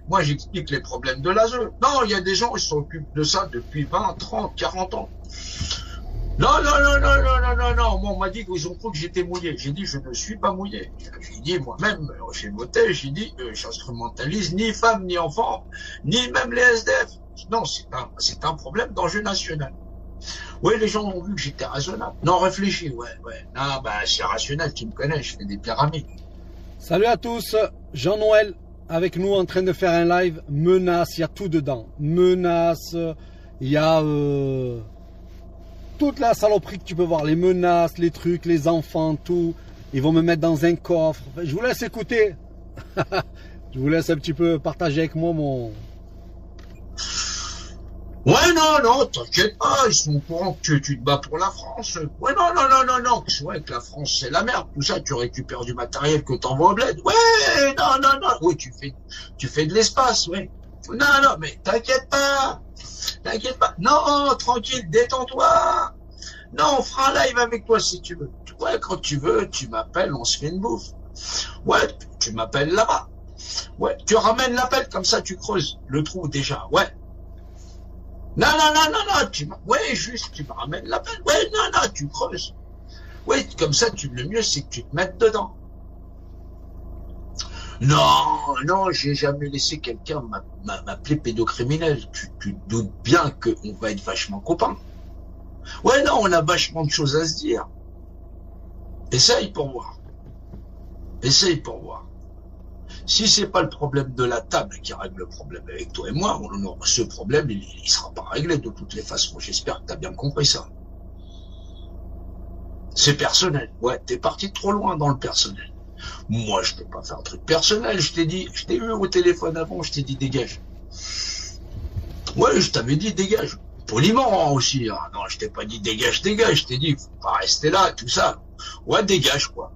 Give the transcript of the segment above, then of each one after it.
Moi, j'explique les problèmes de l'ASE. Non, il y a des gens qui s'occupent de ça depuis 20, 30, 40 ans. Non, non, non, non, non, non, non, non. Moi, on m'a dit qu'ils ont cru que j'étais mouillé. J'ai dit, je ne suis pas mouillé. J'ai dit, moi-même, j'ai voté, j'ai dit, j'instrumentalise ni femmes, ni enfants, ni même les SDF. Non, c'est un problème d'enjeu national. Oui, les gens ont vu que j'étais raisonnable. Non, réfléchis, ouais. Non, bah, c'est rationnel, tu me connais, je fais des pyramides. Salut à tous, Jean-Noël avec nous en train de faire un live. Menace, il y a tout dedans. Menace, il y a toute la saloperie que tu peux voir. Les menaces, les trucs, les enfants, tout. Ils vont me mettre dans un coffre. Je vous laisse écouter. Je vous laisse un petit peu partager avec moi mon... Ouais, non, t'inquiète pas, ils sont au courant que tu te bats pour la France. Ouais, non, c'est vrai que la France c'est la merde, tout ça, tu récupères du matériel que t'envoies au bled. Ouais, non, oui, tu fais de l'espace, ouais. Non, mais t'inquiète pas, non, tranquille, détends-toi. Non, on fera un live avec toi si tu veux. Ouais, quand tu veux, tu m'appelles, on se fait une bouffe. Ouais, tu m'appelles là-bas. Ouais, tu ramènes l'appel, comme ça tu creuses le trou déjà, ouais. Non, juste, tu me ramènes l'appel. Ouais, non, tu creuses. Ouais, comme ça, le mieux, c'est que tu te mettes dedans. Non, j'ai jamais laissé quelqu'un m'appeler pédocriminel. Tu te doutes bien qu'on va être vachement copains. Ouais, non, on a vachement de choses à se dire. Essaye pour voir. Si c'est pas le problème de la table qui règle le problème avec toi et moi, ce problème, il sera pas réglé de toutes les façons. J'espère que tu as bien compris ça. C'est personnel. Ouais, t'es parti trop loin dans le personnel. Moi, je peux pas faire un truc personnel. Je t'ai eu au téléphone avant, je t'ai dit dégage. Ouais, je t'avais dit dégage. Poliment aussi. Hein. Non, je t'ai pas dit dégage. Je t'ai dit, faut pas rester là, tout ça. Ouais, dégage, quoi.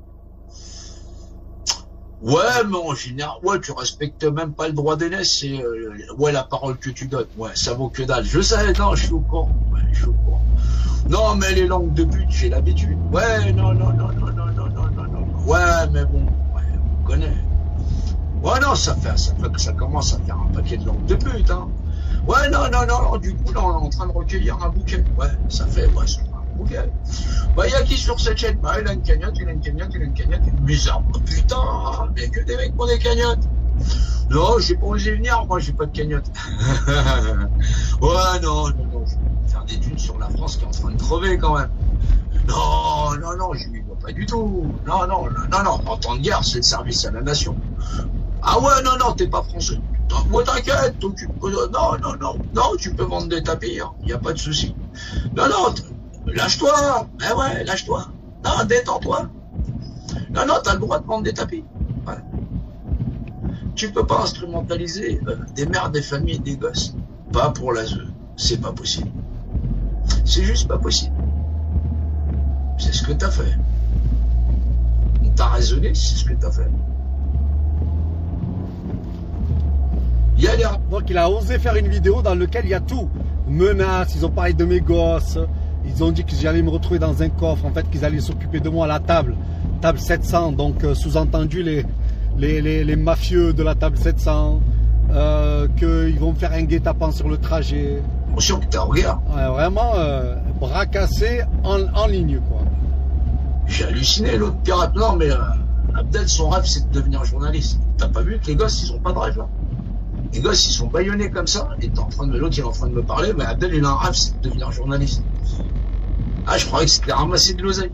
Ouais, mais en général, ouais, tu respectes même pas le droit d'aînesse, c'est ouais, la parole que tu donnes. Ouais, ça vaut que dalle. Je sais, non, je suis au courant. Ouais, je suis au courant. Non, mais les langues de pute, j'ai l'habitude. Ouais, non. Ouais, mais bon, ouais, on connaît. Ouais, non, ça commence à faire un paquet de langues de pute, hein. Ouais, non, du coup, là, on est en train de recueillir un bouquet. Ouais, ça fait, ouais, c'est un bouquet. Bah, il y a qui sur cette chaîne? Bah, il a une cagnotte, bizarre. Oh, putain, mais que des mecs pour des cagnottes. Non, j'ai pas osé venir, moi, j'ai pas de cagnotte. Ouais, non, je vais faire des thunes sur la France qui est en train de crever, quand même. Non, je m'y vois pas du tout. Non, en temps de guerre, c'est le service à la nation. Ah ouais, non, t'es pas français. Moi, t'inquiète, non, tu peux vendre des tapis, hein, y a pas de souci. Non, lâche-toi, lâche-toi. Non, détends-toi. Non, t'as le droit de vendre des tapis. Ouais. Tu peux pas instrumentaliser des mères, des familles, des gosses. Pas pour l'ASE. C'est pas possible. C'est juste pas possible. C'est ce que t'as fait. T'as raisonné, c'est ce que t'as fait. Donc il a osé faire une vidéo dans laquelle il y a tout. Menaces, ils ont parlé de mes gosses. Ils ont dit que j'allais me retrouver dans un coffre. En fait, qu'ils allaient s'occuper de moi à la table. Table 700. Donc sous-entendu les mafieux de la table 700. Qu'ils vont me faire un guet-apens sur le trajet. Attention que t'es en guerre. Ouais, vraiment bras cassés en ligne, quoi. J'ai halluciné l'autre pirate. Non, mais Abdel, son rêve, c'est de devenir journaliste. T'as pas vu que les gosses, ils ont pas de rêve, là? Les gosses, ils sont bâillonnés comme ça, et l'autre, il est en train de me parler, mais Abdel, il a un rêve, c'est de devenir journaliste. Ah, je croyais que c'était ramasser de l'oseille.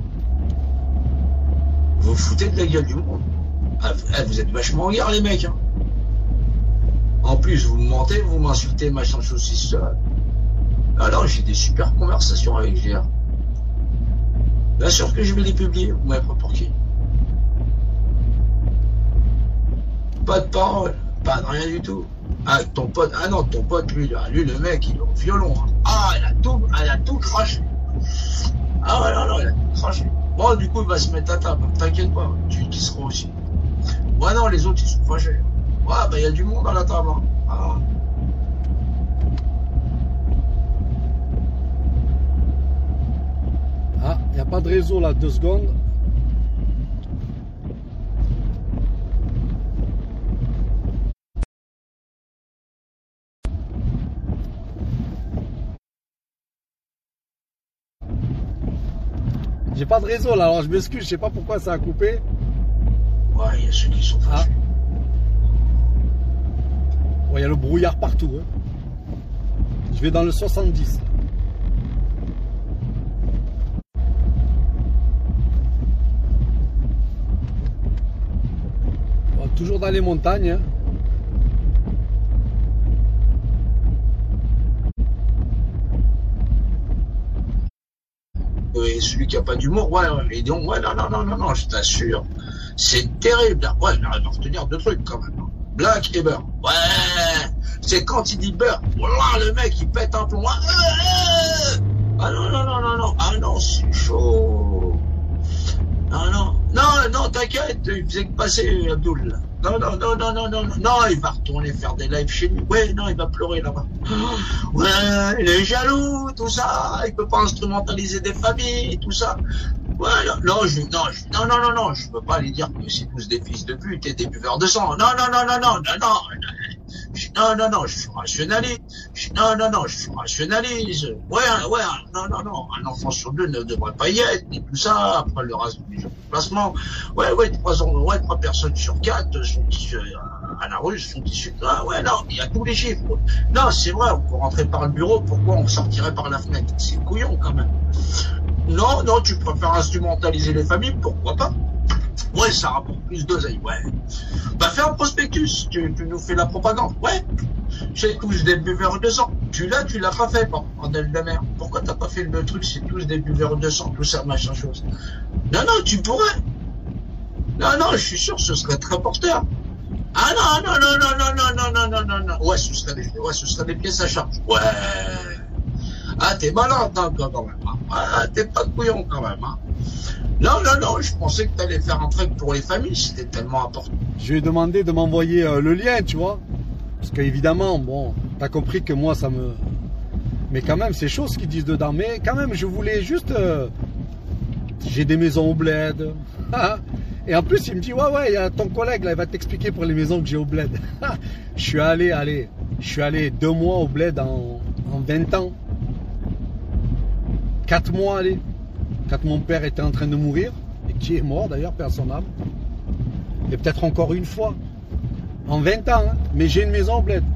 Vous foutez de la gueule du monde. Ah, vous êtes vachement en guerre, les mecs, hein. En plus, vous me mentez, vous m'insultez, machin, chose, ça. Alors, j'ai des super conversations avec GR. Bien sûr que je vais les publier, vous m'avez pas pour qui. Pas de parole. Pas de rien du tout. Ah, ton pote, ton pote, lui, le mec, il est au violon. Hein. Ah, elle a tout craché. Ah, ouais, non, il a tout craché. Bon, du coup, il va se mettre à table. T'inquiète pas, tu seras aussi. Ouais, non, les autres, ils sont fâchés. Ouais, bah, il y a du monde à la table. Hein. Ah, il n'y a pas de réseau là, 2 secondes. J'ai pas de réseau là, alors je m'excuse, je sais pas pourquoi ça a coupé. Ouais, il y a ceux qui sont fâchés. Ouais, il y a le brouillard partout. Hein. Je vais dans le 70. Bon, toujours dans les montagnes. Hein. Et celui qui a pas d'humour, ouais, et donc, ouais, non, je t'assure, c'est terrible. Ouais, il arrive à retenir deux trucs quand même. Black et beurre. Ouais, c'est quand il dit beurre, voilà, le mec il pète un plomb. Ah non, ah non, c'est chaud. Non, t'inquiète, il faisait que passer Abdoul. Non, il va retourner faire des lives chez lui. Ouais, non, il va pleurer là-bas. Ouais, il est jaloux, tout ça. Il peut pas instrumentaliser des familles, tout ça. Ouais, non, je peux pas lui dire que c'est tous des fils de pute et des buveurs de sang. Non, je rationalise. Je rationalise. Ouais, un enfant sur deux ne devrait pas y être, et tout ça, après le reste du placement. Ouais, 3 personnes sur 4 sont issues à la rue, sont issues. Ouais, non, il y a tous les chiffres. Non, c'est vrai, on peut rentrer par le bureau, pourquoi on sortirait par la fenêtre? C'est couillon quand même. Non, tu préfères instrumentaliser les familles, pourquoi pas? Ouais, ça rapporte plus d'oseille, ouais. Bah, fais un prospectus, tu nous fais la propagande, ouais. C'est tous des buveurs de sang. Tu l'as pas fait, bordel de merde. Pourquoi t'as pas fait le truc, c'est tous des buveurs de sang, tout ça, machin chose. Non, tu pourrais. Non, je suis sûr, ce serait très porteur. Ah non. Ouais, ce serait des pièces à charge. Ouais. Ah, t'es malin, quand même. Hein. Ah, t'es pas de couillon, quand même. Hein. Non, je pensais que t'allais faire un truc pour les familles, c'était tellement important. Je lui ai demandé de m'envoyer le lien, tu vois. Parce qu'évidemment, bon, t'as compris que moi, ça me... Mais quand même, c'est chaud ce qu'ils disent dedans. Mais quand même, je voulais juste... J'ai des maisons au bled. Et en plus, il me dit, ouais, il y a ton collègue, là, il va t'expliquer pour les maisons que j'ai au bled. Je suis allé 2 mois au bled en 20 ans. 4 mois, allez. Quand mon père était en train de mourir, et qui est mort d'ailleurs, père son âme. Et peut-être encore une fois. En 20 ans, hein. Mais j'ai une maison au bled.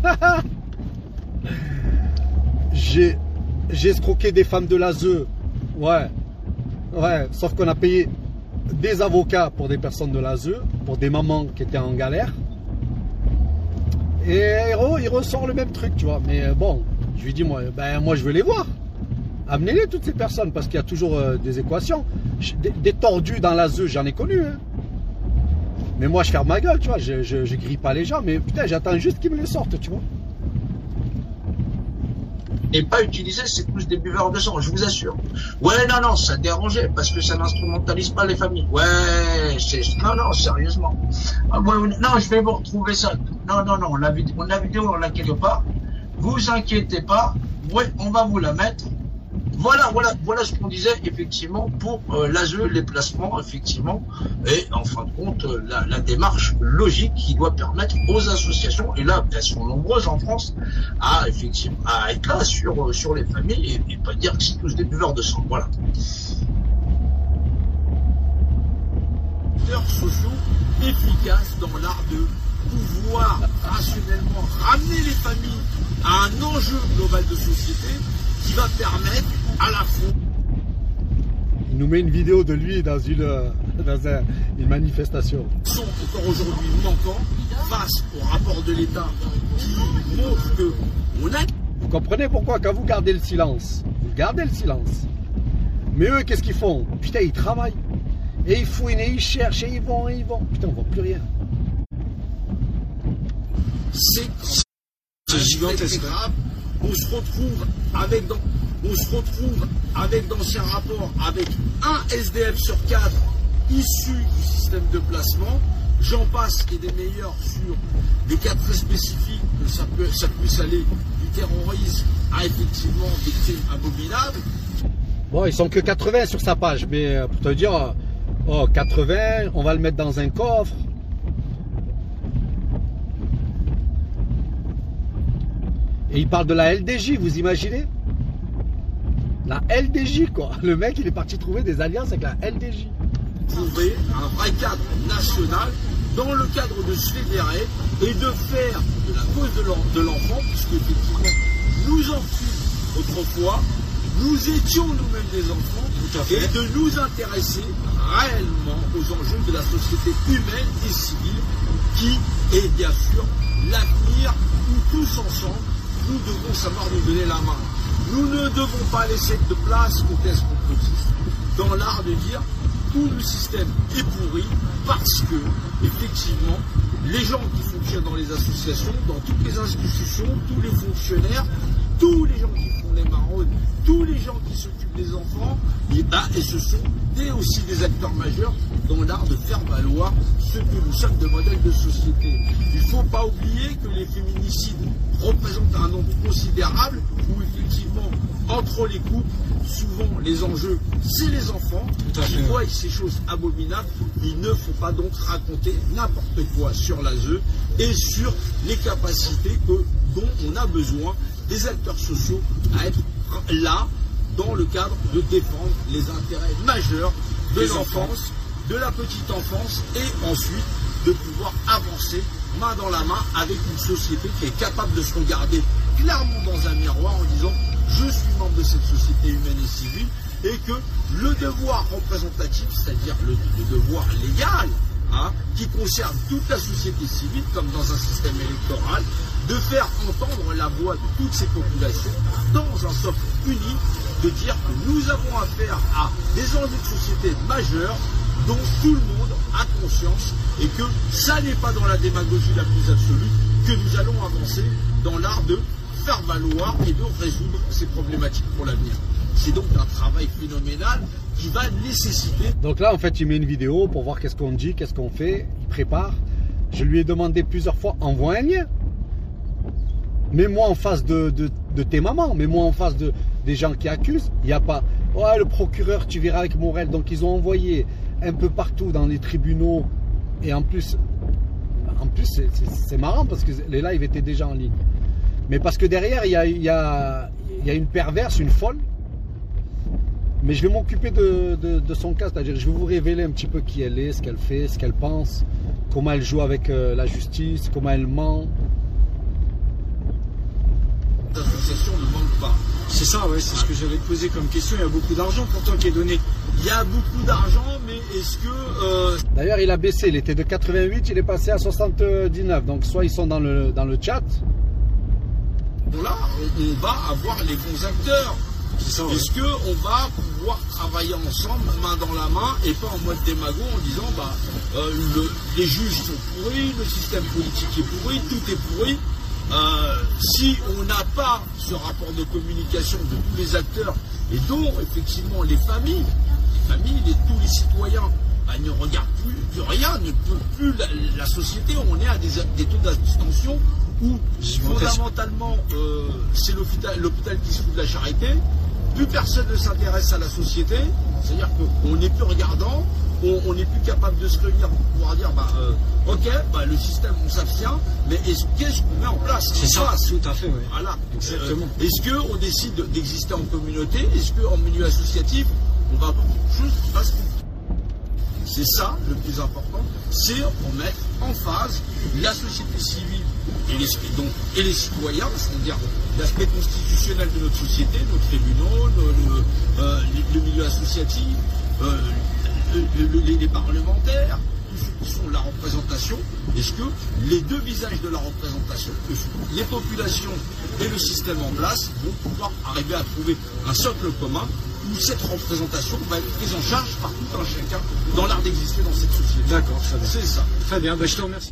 J'ai escroqué des femmes de l'ASE. Ouais, sauf qu'on a payé des avocats pour des personnes de l'ASE, pour des mamans qui étaient en galère. Et il ressort le même truc, tu vois. Mais bon, je lui dis, moi je veux les voir. Amenez-les toutes ces personnes, parce qu'il y a toujours des équations. Des tordus dans l'ASE, j'en ai connu. Hein. Mais moi, je ferme ma gueule, tu vois. Je grille pas les gens, mais putain, j'attends juste qu'ils me les sortent, tu vois. Et pas utiliser, c'est tous des buveurs de sang, je vous assure. Ouais, non, ça dérangeait, parce que ça n'instrumentalise pas les familles. Ouais, non, sérieusement. Ah, ouais, non, je vais vous retrouver ça. Non, la vidéo, on l'a quelque part. Vous inquiétez pas. Ouais, on va vous la mettre. Voilà ce qu'on disait, effectivement, pour l'ASE, les placements, effectivement, et en fin de compte, la démarche logique qui doit permettre aux associations, et là, elles sont nombreuses en France, à effectivement à être là sur les familles et pas dire que c'est tous des buveurs de sang. Voilà. Sociaux efficaces dans l'art de pouvoir rationnellement ramener les familles à un enjeu global de société qui va permettre à la fois... Il nous met une vidéo de lui dans une manifestation. Sont encore aujourd'hui manquants face au rapport de l'État qui montre que on a... Vous comprenez pourquoi quand vous gardez le silence, Mais eux, qu'est-ce qu'ils font? Putain, ils travaillent. Et ils fouinent, et ils cherchent, et ils vont. Putain, on voit plus rien. C'est gigantesque. On se retrouve avec d'anciens rapports avec un SDF sur 4 issu du système de placement. J'en passe et des meilleurs sur des cas très spécifiques que ça puisse aller du terrorisme à effectivement des crimes abominables. Bon, ils sont que 80 sur sa page, mais pour te dire, 80, on va le mettre dans un coffre. Et il parle de la LDJ, vous imaginez? La LDJ, quoi. Le mec, il est parti trouver des alliances avec la LDJ. Trouver un vrai cadre national dans le cadre de se fédérer et de faire de la cause de l'enfant, puisque effectivement, nous en fûmes autrefois, nous étions nous-mêmes des enfants, et de nous intéresser réellement aux enjeux de la société humaine et civile, qui est bien sûr l'avenir où tous ensemble, nous devons savoir nous donner la main. Nous ne devons pas laisser de place aux thèses complotistes dans l'art de dire tout le système est pourri parce que, effectivement, les gens qui fonctionnent dans les associations, dans toutes les institutions, tous les fonctionnaires, tous les gens qui font les maraudes, tous les gens qui s'occupent des enfants, et ce sont aussi des acteurs majeurs dans l'art de faire valoir ce que nous sommes de modèle de société. Il ne faut pas oublier que les féminicides représentent un nombre considérable où effectivement, entre les couples, souvent les enjeux, c'est les enfants qui voient ces choses abominables. Il ne faut pas donc raconter n'importe quoi sur l'ASE et sur les capacités dont on a besoin des acteurs sociaux à être là dans le cadre de défendre les intérêts majeurs de l'enfance, de la petite enfance et ensuite de pouvoir avancer main dans la main avec une société qui est capable de se regarder clairement dans un miroir en disant je suis membre de cette société humaine et civile et que le devoir représentatif, c'est-à-dire le devoir légal, qui concerne toute la société civile comme dans un système électoral, de faire entendre la voix de toutes ces populations dans un socle uni, de dire que nous avons affaire à des enjeux de société majeurs dont tout le monde a conscience et que ça n'est pas dans la démagogie la plus absolue que nous allons avancer dans l'art de faire valoir et de résoudre ces problématiques pour l'avenir. C'est donc un travail phénoménal qui va nécessiter... Donc là, en fait, il met une vidéo pour voir qu'est-ce qu'on dit, qu'est-ce qu'on fait, il prépare. Je lui ai demandé plusieurs fois, envoie un lien. Mets-moi en face de tes mamans, mets-moi en face des gens qui accusent. Il n'y a pas, ouais, le procureur, tu verras avec Morel. Donc ils ont envoyé un peu partout dans les tribunaux. Et en plus c'est marrant parce que les lives étaient déjà en ligne. Mais parce que derrière, il y a une perverse, une folle. Mais je vais m'occuper de son cas, c'est-à-dire je vais vous révéler un petit peu qui elle est, ce qu'elle fait, ce qu'elle pense, comment elle joue avec la justice, comment elle ment. L'association ne manque pas. C'est ça, ouais, c'est ce que j'avais posé comme question. Il y a beaucoup d'argent pourtant qui est donné. Il y a beaucoup d'argent, mais est-ce que... D'ailleurs, il a baissé, il était de 88, il est passé à 79. Donc soit ils sont dans le chat. Là, on va avoir les bons acteurs. Est-ce qu'on va pouvoir travailler ensemble, main dans la main, et pas en mode démago en disant les juges sont pourris, le système politique est pourri, tout est pourri. Si on n'a pas ce rapport de communication de tous les acteurs, et dont effectivement les familles et tous les citoyens ne regardent plus rien, ne peuvent plus la société, on est à des taux d'abstention où fondamentalement c'est l'hôpital qui se fout de la charité, plus personne ne s'intéresse à la société, c'est-à-dire qu'on n'est plus regardant, on n'est plus capable de se réunir pour pouvoir dire ok, le système on s'abstient, mais qu'est-ce qu'on met en place? C'est ça, tout à fait, oui. Voilà. Exactement. Est-ce qu'on décide d'exister en communauté? Est-ce qu'en milieu associatif, on va avoir quelque chose qui passe? C'est ça le plus important, c'est remettre en phase la société civile et les citoyens, c'est-à-dire l'aspect constitutionnel de notre société, nos tribunaux, le milieu associatif, les parlementaires, tous ceux qui sont la représentation. Est-ce que les deux visages de la représentation, que sont les populations et le système en place, vont pouvoir arriver à trouver un socle commun où cette représentation va être prise en charge par tout un chacun dans l'art d'exister dans cette société. D'accord, très bien. C'est ça. Très bien, je te remercie.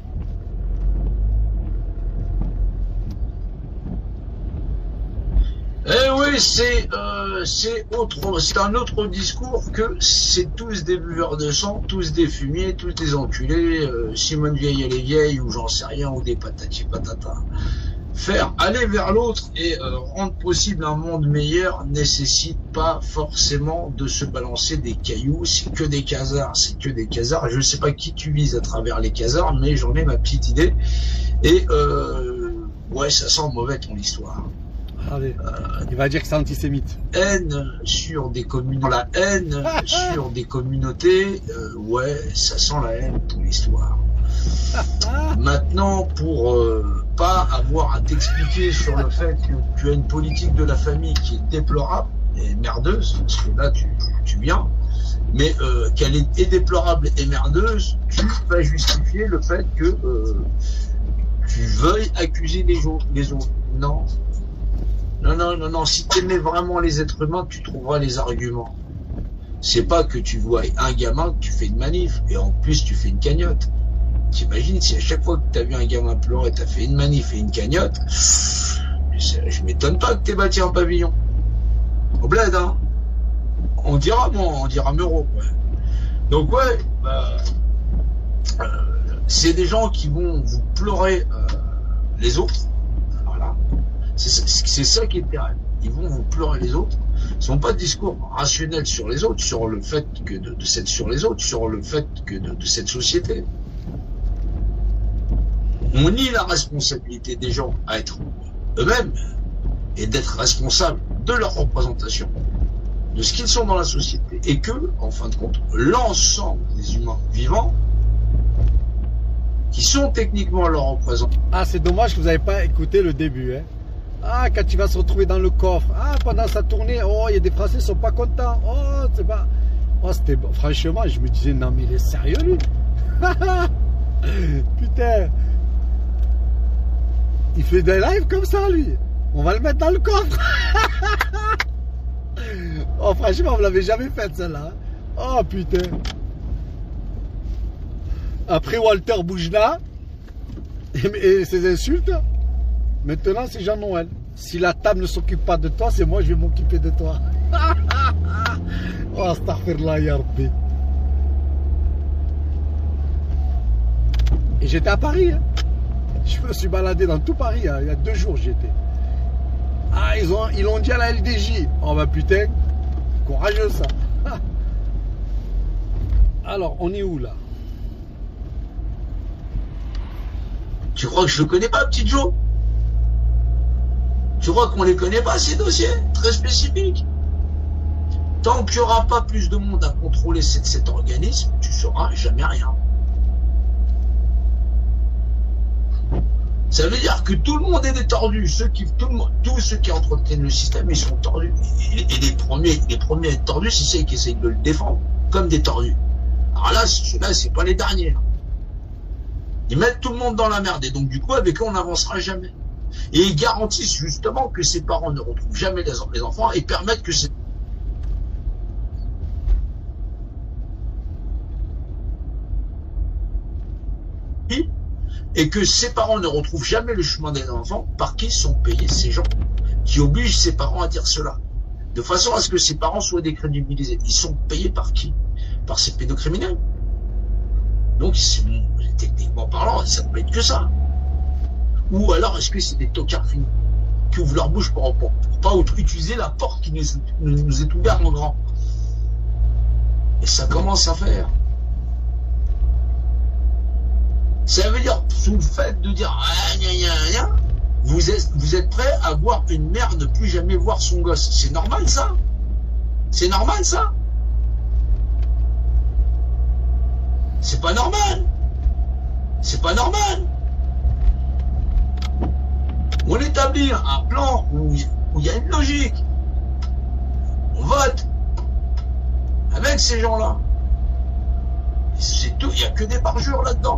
Eh oui, c'est un autre discours que c'est tous des buveurs de sang, tous des fumiers, tous des enculés, Simone Veil elle est vieille ou j'en sais rien, ou des patati patata. Aller vers l'autre et rendre possible un monde meilleur nécessite pas forcément de se balancer des cailloux, c'est que des casards, je ne sais pas qui tu vises à travers les casards, mais j'en ai ma petite idée, et ouais, ça sent mauvais ton histoire. Allez, il va dire que c'est antisémite. Haine sur des communautés, la haine sur des communautés, ouais, ça sent la haine pour l'histoire. Maintenant, pour pas avoir à t'expliquer sur le fait que tu as une politique de la famille qui est déplorable et merdeuse, parce que là tu viens, mais qu'elle est déplorable et merdeuse, tu vas justifier le fait que tu veuilles accuser les autres. Non. Non. Si tu aimais vraiment les êtres humains, tu trouveras les arguments. C'est pas que tu vois un gamin que tu fais une manif et en plus tu fais une cagnotte. T'imagines si à chaque fois que t'as vu un gamin pleurer, t'as fait une manif et une cagnotte, je m'étonne pas que t'aies bâti un pavillon. Au bled, hein. On dira Meuro, ouais. Donc ouais, c'est des gens qui vont vous pleurer les autres. Voilà. C'est ça qui est terrible. Ils vont vous pleurer les autres. Ce sont pas de discours rationnels sur les autres, sur le fait que de cette société. On nie la responsabilité des gens à être eux-mêmes et d'être responsables de leur représentation, de ce qu'ils sont dans la société, et que, en fin de compte, l'ensemble des humains vivants qui sont techniquement leurs représentants. Ah, c'est dommage que vous n'avez pas écouté le début, hein. Ah, quand il va se retrouver dans le coffre. Ah, pendant sa tournée, oh, il y a des Français qui sont pas contents. Oh, c'est pas... Oh, c'était... Franchement, je me disais, non, mais il est sérieux, lui. Putain. Il fait des lives comme ça, lui. On va le mettre dans le coffre. Oh, franchement, vous l'avez jamais fait, celle-là. Oh, putain. Après Walter Boujna et ses insultes, maintenant, c'est Jean-Noël. Si la table ne s'occupe pas de toi, c'est moi, je vais m'occuper de toi. Oh, astaghfirullah, ya Rabbi. Et j'étais à Paris, hein. Je me suis baladé dans tout Paris, hein. Il y a 2 jours, j'y étais. Ah, ils l'ont dit à la LDJ. Oh, bah putain, courageux, ça. Alors, on est où, là? Tu crois que je le connais pas, petit Joe? Tu crois qu'on les connaît pas, ces dossiers très spécifiques? Tant qu'il n'y aura pas plus de monde à contrôler cet organisme, tu ne sauras jamais rien. Ça veut dire que tout le monde est des tordus. Tous ceux qui entretiennent le système, ils sont tordus. Et les premiers à être tordus, c'est ceux qui essayent de le défendre, comme des tordus. Alors là, ceux-là, c'est pas les derniers. Ils mettent tout le monde dans la merde. Et donc, du coup, avec eux, on n'avancera jamais. Et ils garantissent justement que ces parents ne retrouvent jamais les enfants et permettent que ces... et que ses parents ne retrouvent jamais le chemin des enfants. Par qui sont payés ces gens qui obligent ses parents à dire cela, de façon à ce que ses parents soient décrédibilisés? Ils sont payés par qui? Par ces pédocriminels. Donc, techniquement parlant, ça ne peut être que ça. Ou alors, est-ce que c'est des tocards finis qui ouvrent leur bouche pour pas utiliser la porte qui nous est ouverte en grand? Et ça commence à faire. Ça veut dire, sous le fait de dire vous êtes prêt à voir une mère ne plus jamais voir son gosse. C'est normal, ça? C'est normal, ça? C'est pas normal. C'est pas normal. On établit un plan où il y a une logique. On vote avec ces gens-là. C'est tout. Il n'y a que des parjures là-dedans.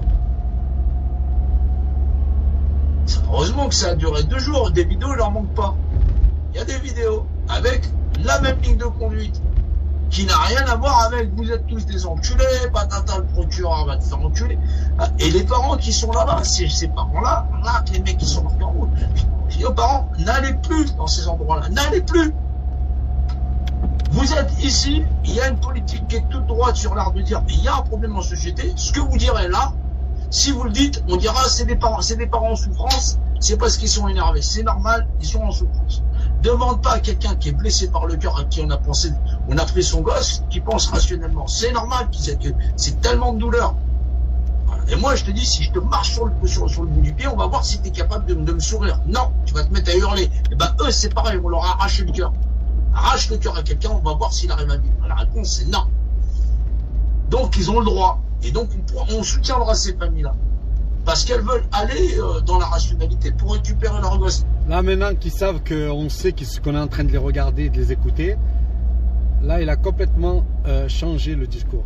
Heureusement que ça a duré 2 jours. Des vidéos, il n'en manque pas. Il y a des vidéos avec la même ligne de conduite qui n'a rien à voir avec vous êtes tous des enculés, patata, le procureur va te faire enculer. Et les parents qui sont là-bas, ces parents-là, les mecs qui sont marqués en route, je dis aux parents, n'allez plus dans ces endroits-là, n'allez plus. Vous êtes ici, il y a une politique qui est toute droite sur l'art de dire, il y a un problème en société, ce que vous direz là, si vous le dites, on dira c'est des parents en souffrance, c'est parce qu'ils sont énervés, c'est normal, ils sont en souffrance. Demande pas à quelqu'un qui est blessé par le cœur, à qui on a pris son gosse, qui pense rationnellement. C'est normal, c'est tellement de douleur. Voilà. Et moi, je te dis, si je te marche sur le bout du pied, on va voir si tu es capable de me sourire. Non, tu vas te mettre à hurler. Et ben, eux, c'est pareil, on leur a arraché le cœur. Arrache le cœur à quelqu'un, on va voir s'il arrive à vivre. La réponse, c'est non. Donc, ils ont le droit. Et donc, on soutiendra ces familles-là. Parce qu'elles veulent aller dans la rationalité pour récupérer leurs gosses. Là, maintenant qu'ils savent qu'on sait qu'on est en train de les regarder, de les écouter, là, il a complètement changé le discours.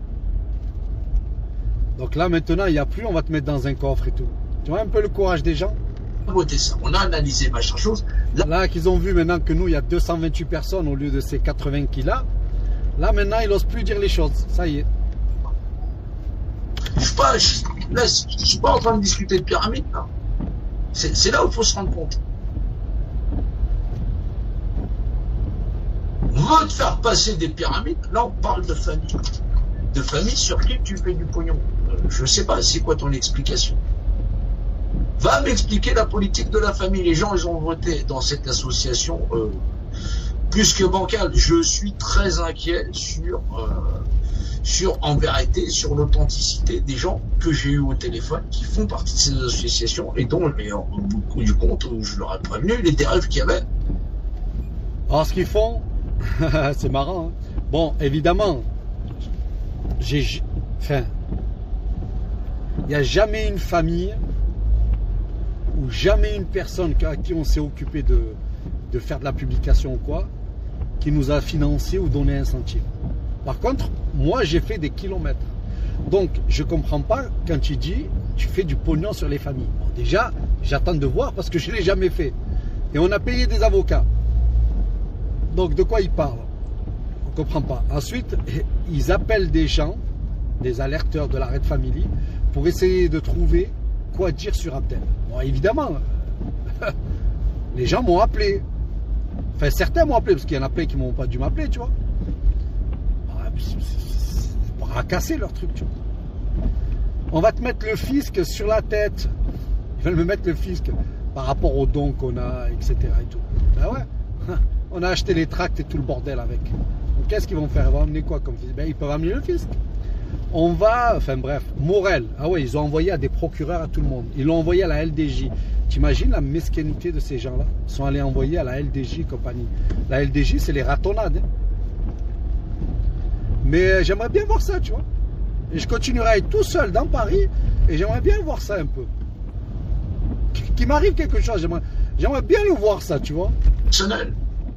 Donc là, maintenant, il n'y a plus, on va te mettre dans un coffre et tout. Tu vois un peu le courage des gens? On a analysé machin chose. Là qu'ils ont vu maintenant que nous, il y a 228 personnes au lieu de ces 80 qu'il a. Là, maintenant, il n'ose plus dire les choses. Ça y est. Je suis pas en train de discuter de pyramide. C'est là où il faut se rendre compte. On veut te faire passer des pyramides. Là, on parle de famille. De famille sur qui tu fais du pognon. Je sais pas, c'est quoi ton explication? Va m'expliquer la politique de la famille. Les gens, ils ont voté dans cette association plus que bancale. Je suis très inquiet sur en vérité, sur l'authenticité des gens que j'ai eu au téléphone qui font partie de ces associations et dont je au bout du compte, où je leur ai prévenu les dérives qu'il y avait. Alors, ce qu'ils font, c'est marrant. Hein. Bon, évidemment, il n'y a jamais une famille ou jamais une personne à qui on s'est occupé de faire de la publication ou quoi, qui nous a financé ou donné un centime. Par contre, moi, j'ai fait des kilomètres. Donc, je ne comprends pas quand tu dis tu fais du pognon sur les familles. Bon, déjà, j'attends de voir parce que je ne l'ai jamais fait. Et on a payé des avocats. Donc, de quoi ils parlent? On ne comprend pas. Ensuite, ils appellent des gens, des alerteurs de la Red Family, pour essayer de trouver quoi dire sur Abdel. Bon, évidemment, les gens m'ont appelé. Enfin, certains m'ont appelé, parce qu'il y en a plein qui n'ont pas dû m'appeler, tu vois. C'est pour racasser leur truc, tu vois. On va te mettre le fisc sur la tête. Ils veulent me mettre le fisc par rapport aux dons qu'on a, etc. Et tout. Ben ouais, on a acheté les tracts et tout le bordel avec. Donc qu'est-ce qu'ils vont faire? Ils vont amener quoi comme fisc? Ben, ils peuvent amener le fisc. On va, enfin bref, Morel. Ah ouais, ils ont envoyé à des procureurs à tout le monde. Ils l'ont envoyé à la LDJ. T'imagines la mesquinité de ces gens-là? Ils sont allés envoyer à la LDJ et compagnie. La LDJ, c'est les ratonnades. Hein. Mais j'aimerais bien voir ça, tu vois. Et je continuerai à être tout seul dans Paris et j'aimerais bien voir ça un peu. Qu'il m'arrive quelque chose, j'aimerais bien le voir ça, tu vois. Personnel.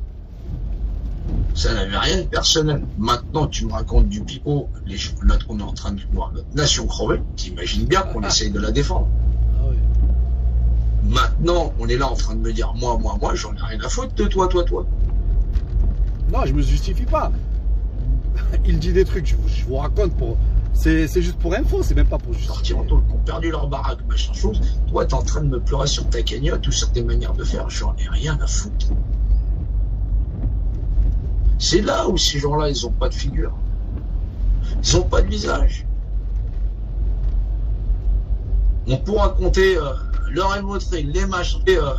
Ça n'avait rien de personnel. Maintenant, tu me racontes du pipeau. Là, on est en train de voir notre nation crever. T'imagines bien qu'on essaye de la défendre. Ah oui. Maintenant, on est là en train de me dire, moi, j'en ai rien à foutre de toi. Non, je me justifie pas. Il dit des trucs, je vous raconte pour... C'est juste pour info, c'est même pas pour justifier. Sortir en taule, qui ont perdu leur baraque, machin chose. Toi, t'es en train de me pleurer sur ta cagnotte ou sur tes manières de faire. J'en ai rien à foutre. C'est là où ces gens-là, ils ont pas de figure. Ils ont pas de visage. On pourra compter leur émotril, les machins,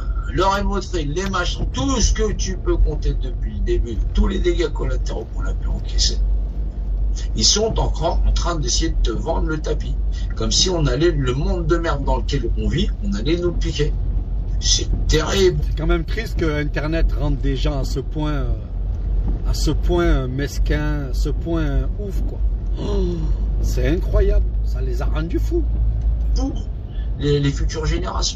tout ce que tu peux compter depuis le début, tous les dégâts collatéraux qu'on a pu encaisser. Ils sont encore en train d'essayer de te vendre le tapis. Comme si on allait, le monde de merde dans lequel on vit, on allait nous le piquer. C'est terrible. C'est quand même triste que Internet rende des gens à ce point mesquin, à ce point ouf, quoi. Oh, c'est incroyable. Ça les a rendus fous. Pour les futures générations.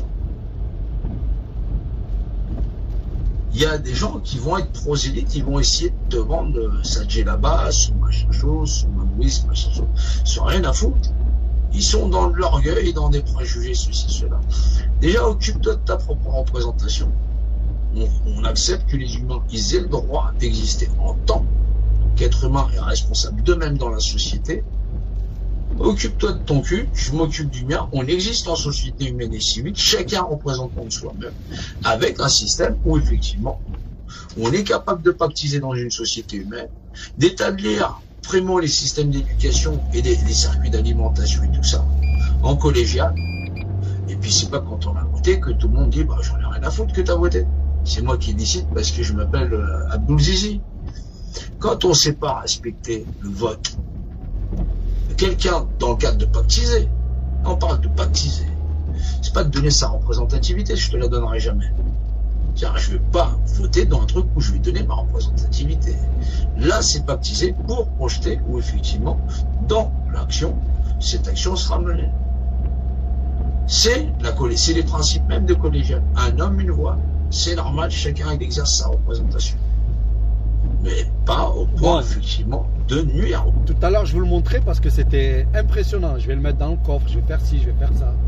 Il y a des gens qui vont être prosélytes, ils vont essayer de te vendre Sadje là-bas, son machin chose, son mamouisme, machin chose. Ils n'ont rien à foutre. Ils sont dans de l'orgueil, dans des préjugés, ceci, cela. Déjà, occupe-toi de ta propre représentation. On accepte que les humains, ils aient le droit d'exister en tant qu'être humain et responsable d'eux-mêmes dans la société. Occupe-toi de ton cul, je m'occupe du mien. On existe en société humaine et civile, chacun représentant de soi-même, avec un système où effectivement, on est capable de pactiser dans une société humaine, d'établir primo les systèmes d'éducation et les circuits d'alimentation et tout ça, en collégial. Et puis c'est pas quand on a voté que tout le monde dit bah j'en ai rien à foutre que t'as voté. C'est moi qui décide parce que je m'appelle Abdoul Zizi. Quand on ne sait pas respecter le vote, quelqu'un dans le cadre de pactiser, On parle de baptiser. C'est pas de donner sa représentativité, je te la donnerai jamais. C'est-à-dire, je vais pas voter dans un truc où je vais donner ma représentativité. Là, c'est baptiser pour projeter où effectivement, dans l'action, cette action sera menée. C'est les principes même de collégial. Un homme, une voix. C'est normal, chacun il exerce sa représentation. Mais pas au point, effectivement, de nuire. Tout à l'heure, je vous le montrais parce que c'était impressionnant. Je vais le mettre dans le coffre, je vais faire ci, je vais faire ça.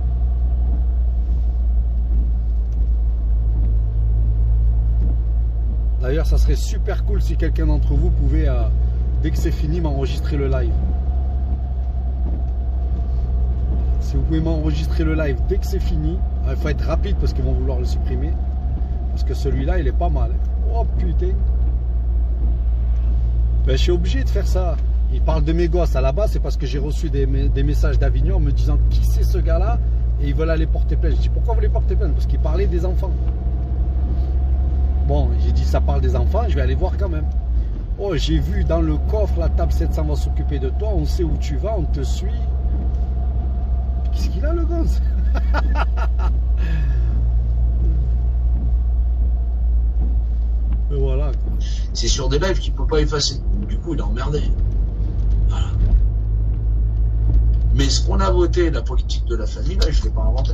D'ailleurs, ça serait super cool si quelqu'un d'entre vous pouvait, dès que c'est fini, m'enregistrer le live. Si vous pouvez m'enregistrer le live dès que c'est fini, il faut être rapide parce qu'ils vont vouloir le supprimer. Parce que celui-là, il est pas mal. Oh putain. Ben, je suis obligé de faire ça. Il parle de mes gosses. À la base, c'est parce que j'ai reçu des messages d'Avignon me disant qui c'est ce gars-là et ils veulent aller porter plainte. Je dis pourquoi vous voulez porter plainte? Parce qu'il parlait des enfants. Bon, j'ai dit ça parle des enfants, je vais aller voir quand même. Oh, j'ai vu dans le coffre, la table 700 va s'occuper de toi, on sait où tu vas, on te suit. Qu'est-ce qu'il a le gosse? Et voilà. C'est sur des lives qu'il ne peut pas effacer. Du coup, il est emmerdé. Voilà. Mais ce qu'on a voté, la politique de la famille, là, je ne l'ai pas inventé.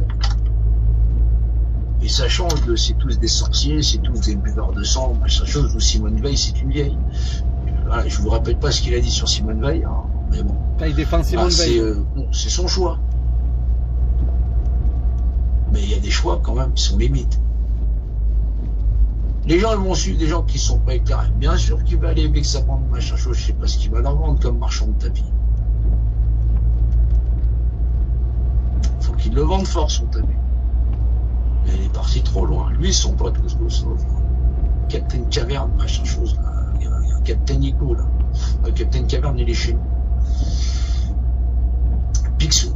Et ça change de c'est tous des sorciers, c'est tous des buveurs de sang, machin chose, où Simone Veil, c'est une vieille. Voilà, je ne vous rappelle pas ce qu'il a dit sur Simone Veil, hein, mais bon. Il défend Simone Veil. C'est son choix. Mais il y a des choix quand même qui sont limites. Les gens ils vont suivre des gens qui sont pas éclairés. Bien sûr qu'il va aller avec sa bande machin chose, je sais pas ce qu'il va leur vendre comme marchand de tapis. Faut qu'il le vende fort son tapis. Mais il est parti trop loin. Lui, son pote, Captain Caverne, machin chose. Il y a un Captain Nico là. Captain Caverne, il est chez nous. Picsou.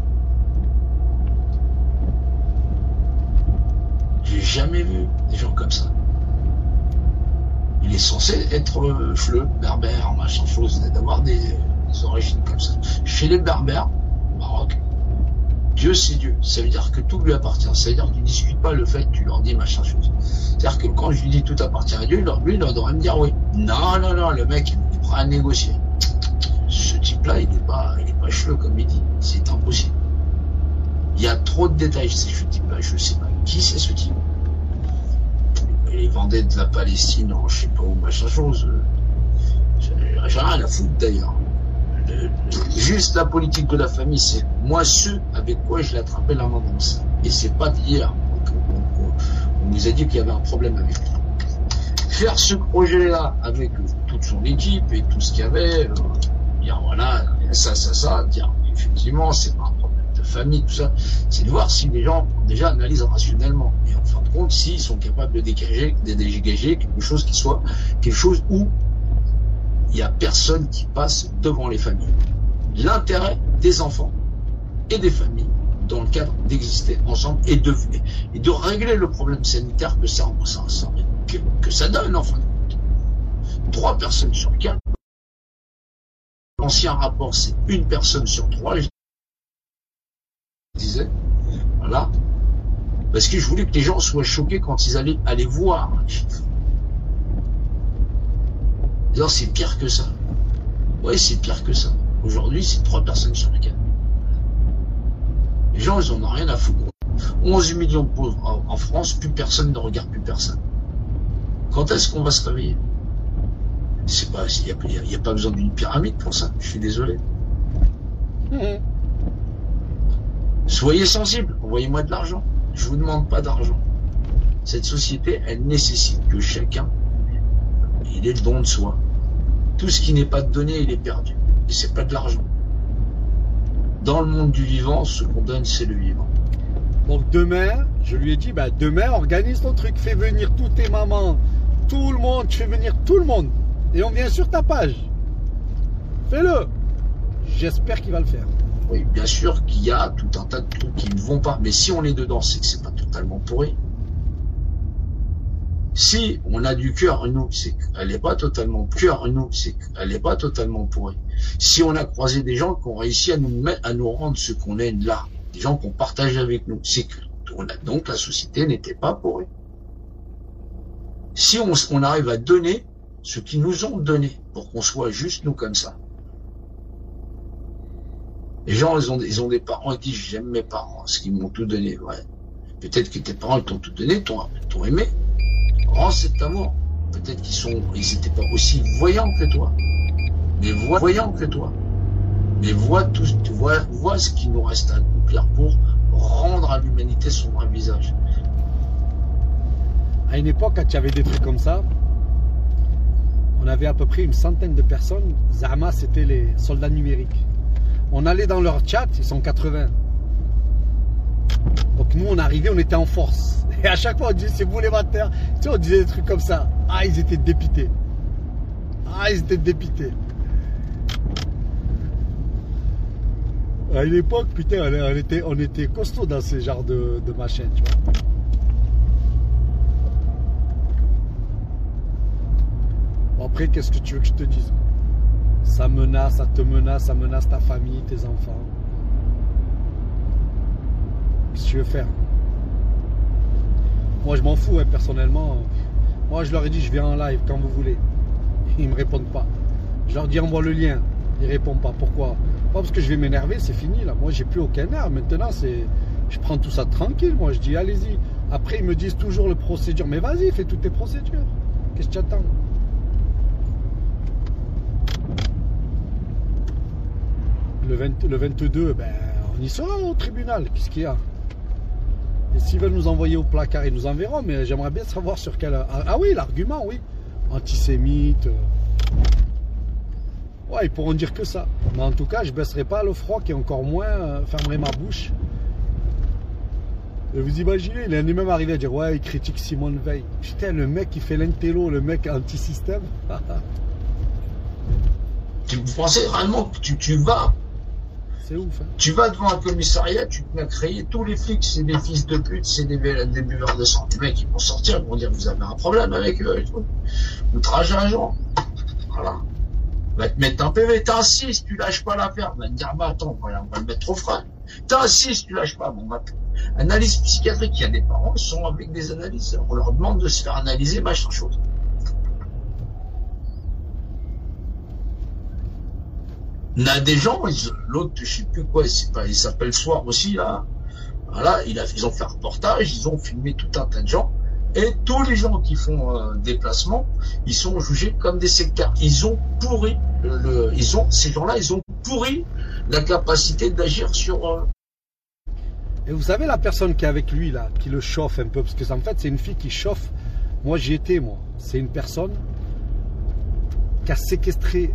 J'ai jamais vu des gens comme ça. Il est censé être fleu, berbère, machin chose, d'avoir des origines comme ça. Chez les berbères, au Maroc, Dieu c'est Dieu. Ça veut dire que tout lui appartient. Ça veut dire qu'il ne discute pas le fait que tu leur dis machin chose. C'est-à-dire que quand je lui dis tout appartient à Dieu, lui, il devrait me dire oui. Non, le mec, il est prêt à négocier. Ce type-là, il n'est pas cheleux comme il dit. C'est impossible. Il y a trop de détails chez ce type-là. Je ne sais pas qui c'est ce type. Il vendait de la Palestine en je sais pas où, machin chose. J'ai rien à foutre d'ailleurs. Juste la politique de la famille, c'est moi ceux avec quoi je l'ai attrapé la main dans ça. Et c'est pas d'hier. On nous a dit qu'il y avait un problème avec lui. Faire ce projet-là avec toute son équipe et tout ce qu'il y avait, dire voilà, ça, dire effectivement, c'est pas un problème de famille, tout ça, c'est de voir si les gens déjà analysent rationnellement. Et en fin de compte, s'ils sont capables de dégager quelque chose qui soit quelque chose où il n'y a personne qui passe devant les familles. L'intérêt des enfants et des familles dans le cadre d'exister ensemble et de régler le problème sanitaire que ça donne en fin de compte. 3 personnes sur 4. L'ancien rapport, c'est 1 personne sur 3. Je disais, voilà. Parce que je voulais que les gens soient choqués quand ils allaient aller voir un chiffre. Alors c'est pire que ça. Oui, c'est pire que ça. Aujourd'hui, c'est 3 personnes sur 4. Les gens, ils en ont rien à foutre. 11 millions de pauvres en France, plus personne ne regarde plus personne. Quand est-ce qu'on va se réveiller? C'est pas, il n'y a pas besoin d'une pyramide pour ça. Je suis désolé. Soyez sensibles. Envoyez-moi de l'argent. Je vous demande pas d'argent. Cette société, elle nécessite que chacun il ait le don de soi. Tout ce qui n'est pas donné, il est perdu. Et c'est pas de l'argent. Dans le monde du vivant, ce qu'on donne, c'est le vivant. Donc demain, je lui ai dit, bah demain, organise ton truc, fais venir toutes tes mamans, tout le monde, tu fais venir tout le monde. Et on vient sur ta page. Fais-le. J'espère qu'il va le faire. Oui, bien sûr qu'il y a tout un tas de trucs qui ne vont pas. Mais si on est dedans, c'est que c'est pas totalement pourri. Si on a du cœur en nous, c'est qu'elle n'est pas totalement pourrie. Si on a croisé des gens qui ont réussi à nous rendre ce qu'on est là, des gens qu'on partage avec nous, c'est que donc la société n'était pas pourrie. Si on arrive à donner ce qu'ils nous ont donné pour qu'on soit juste nous comme ça. Les gens, ils ont des parents, ils disent j'aime mes parents, parce qu'ils m'ont tout donné. Ouais. Peut-être que tes parents ils t'ont tout donné, t'ont aimé. Rends cet amour. Peut-être ils étaient pas aussi voyants que toi, mais voyants que toi. Mais vois ce qu'il nous reste à accomplir pour rendre à l'humanité son vrai visage. À une époque, quand il y avait des trucs comme ça, on avait à peu près une centaine de personnes. Zama, c'était les soldats numériques. On allait dans leur chat, ils sont 80. Donc nous, on arrivait, on était en force. Et à chaque fois, on disait, c'est vous les bâtards. Tu sais, on disait des trucs comme ça. Ah, ils étaient dépités. À une époque, putain, on était costaud dans ce genre de machin, tu vois. Bon, après, qu'est-ce que tu veux que je te dise? Ça te menace, ça menace ta famille, tes enfants. Qu'est-ce que tu veux faire? Moi, je m'en fous, hein, personnellement. Moi, je leur ai dit, je viens en live quand vous voulez. Ils ne me répondent pas. Je leur dis, envoie le lien. Ils ne répondent pas. Pourquoi? Pas parce que je vais m'énerver, c'est fini là. Moi, j'ai plus aucun nerf. Maintenant, je prends tout ça tranquille. Moi, je dis, allez-y. Après, ils me disent toujours le procédure. Mais vas-y, fais toutes tes procédures. Qu'est-ce que tu attends? Le 22, ben, on y sera au tribunal. Qu'est-ce qu'il y a? Et s'ils veulent nous envoyer au placard, ils nous enverront. Mais j'aimerais bien savoir sur quel... Ah oui, l'argument, oui. Antisémite. Ouais, ils pourront dire que ça. Mais en tout cas, je baisserai pas le froc et encore moins fermerai ma bouche. Et vous imaginez, il est même arrivé à dire, ouais, il critique Simone Veil. Putain, le mec qui fait l'intello, le mec anti-système. Vous pensez vraiment que tu vas... C'est ouf, hein. Tu vas devant un commissariat, tu te mets à crier, tous les flics, c'est des fils de pute, c'est des buveurs de sang. Les mecs, ils vont sortir, ils vont dire, vous avez un problème avec eux et tout. Outrage à agent. Voilà. Va te mettre un PV, t'insistes, tu lâches pas l'affaire. Va te dire, bah attends, on va le mettre au frais. T'insistes, tu lâches pas. Bon, bah, analyse psychiatrique, il y a des parents qui sont avec des analyses. On leur demande de se faire analyser, machin chose. Il y a des gens, l'autre, je sais plus quoi, il s'appelle Soir aussi, là. Voilà, ils ont fait un reportage, ils ont filmé tout un tas de gens. Et tous les gens qui font des placements, ils sont jugés comme des sectaires. Ils ont pourri ces gens-là, ils ont pourri la capacité d'agir sur. Et vous savez la personne qui est avec lui là, qui le chauffe un peu, parce que en fait c'est une fille qui chauffe. Moi j'y étais, moi. C'est une personne qui a séquestré.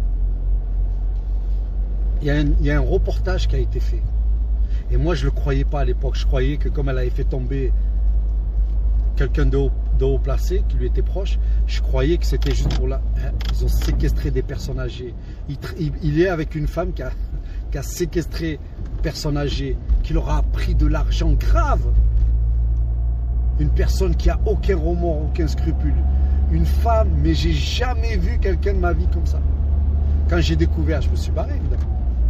Il y a un reportage qui a été fait. Et moi je le croyais pas à l'époque. Je croyais que comme elle avait fait tomber quelqu'un de haut placé qui lui était proche, je croyais que c'était juste pour là. Ils ont séquestré des personnes âgées. Il est avec une femme qui a séquestré une personne âgée, qui leur a pris de l'argent grave. Une personne qui a aucun remords, aucun scrupule. Une femme, mais j'ai jamais vu quelqu'un de ma vie comme ça. Quand j'ai découvert, je me suis barré évidemment.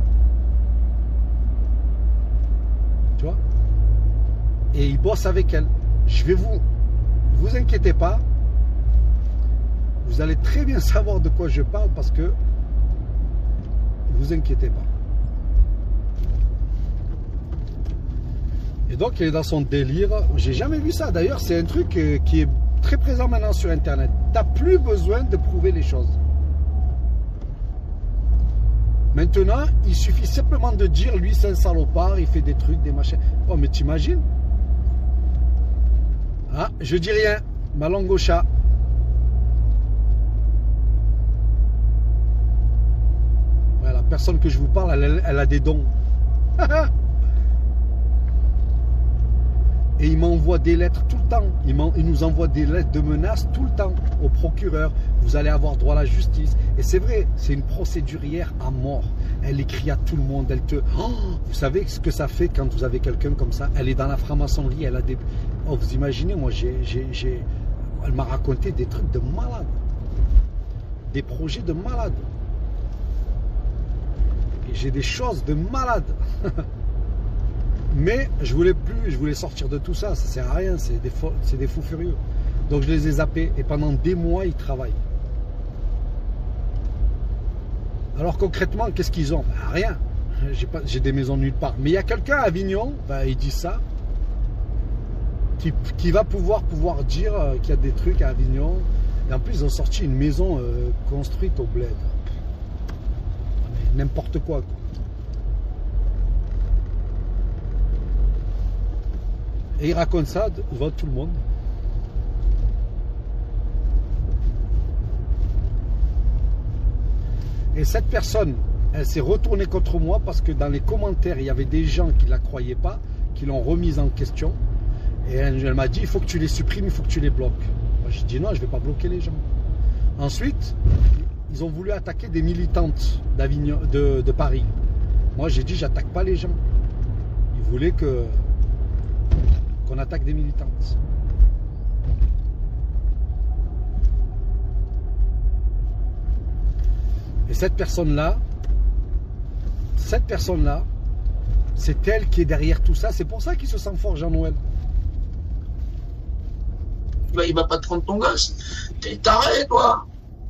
Tu vois? Et il bosse avec elle. Je vais vous inquiétez pas, vous allez très bien savoir de quoi je parle parce que vous inquiétez pas. Et donc il est dans son délire. J'ai jamais vu ça. D'ailleurs c'est un truc qui est très présent maintenant sur internet. T'as plus besoin de prouver les choses. Maintenant il suffit simplement de dire lui c'est un salopard, il fait des trucs, des machins. Oh mais t'imagines? Ah, je dis rien, ma langue au chat. Ouais, la personne que je vous parle, elle a des dons. Et il m'envoie des lettres tout le temps. Il nous envoie des lettres de menaces tout le temps au procureur. Vous allez avoir droit à la justice. Et c'est vrai, c'est une procédurière à mort. Elle écrit à tout le monde. Elle te... Oh, vous savez ce que ça fait quand vous avez quelqu'un comme ça? Elle est dans la franc-maçonnerie. Elle a des... Oh, vous imaginez, moi, elle m'a raconté des trucs de malade. Des projets de malade. Et j'ai des choses de malade. Mais je voulais sortir de tout ça. Ça sert à rien, c'est des fous furieux. Donc je les ai zappés. Et pendant des mois, ils travaillent. Alors concrètement, qu'est-ce qu'ils ont? Ben, rien. J'ai des maisons nulle part. Mais il y a quelqu'un à Avignon, ben, il dit ça, qui va pouvoir dire qu'il y a des trucs à Avignon. Et en plus, ils ont sorti une maison construite au bled. N'importe quoi. Et il raconte ça devant tout le monde. Et cette personne, elle s'est retournée contre moi parce que dans les commentaires, il y avait des gens qui ne la croyaient pas, qui l'ont remise en question. Et elle m'a dit, il faut que tu les supprimes, il faut que tu les bloques. Moi, j'ai dit non, je ne vais pas bloquer les gens. Ensuite, ils ont voulu attaquer des militantes d'Avignon, de Paris. Moi, j'ai dit, j'attaque pas les gens. Ils voulaient qu'on attaque des militantes. Et cette personne-là, c'est elle qui est derrière tout ça. C'est pour ça qu'il se sent fort, Jean-Noël. Il va pas te prendre ton gosse. T'es taré, toi.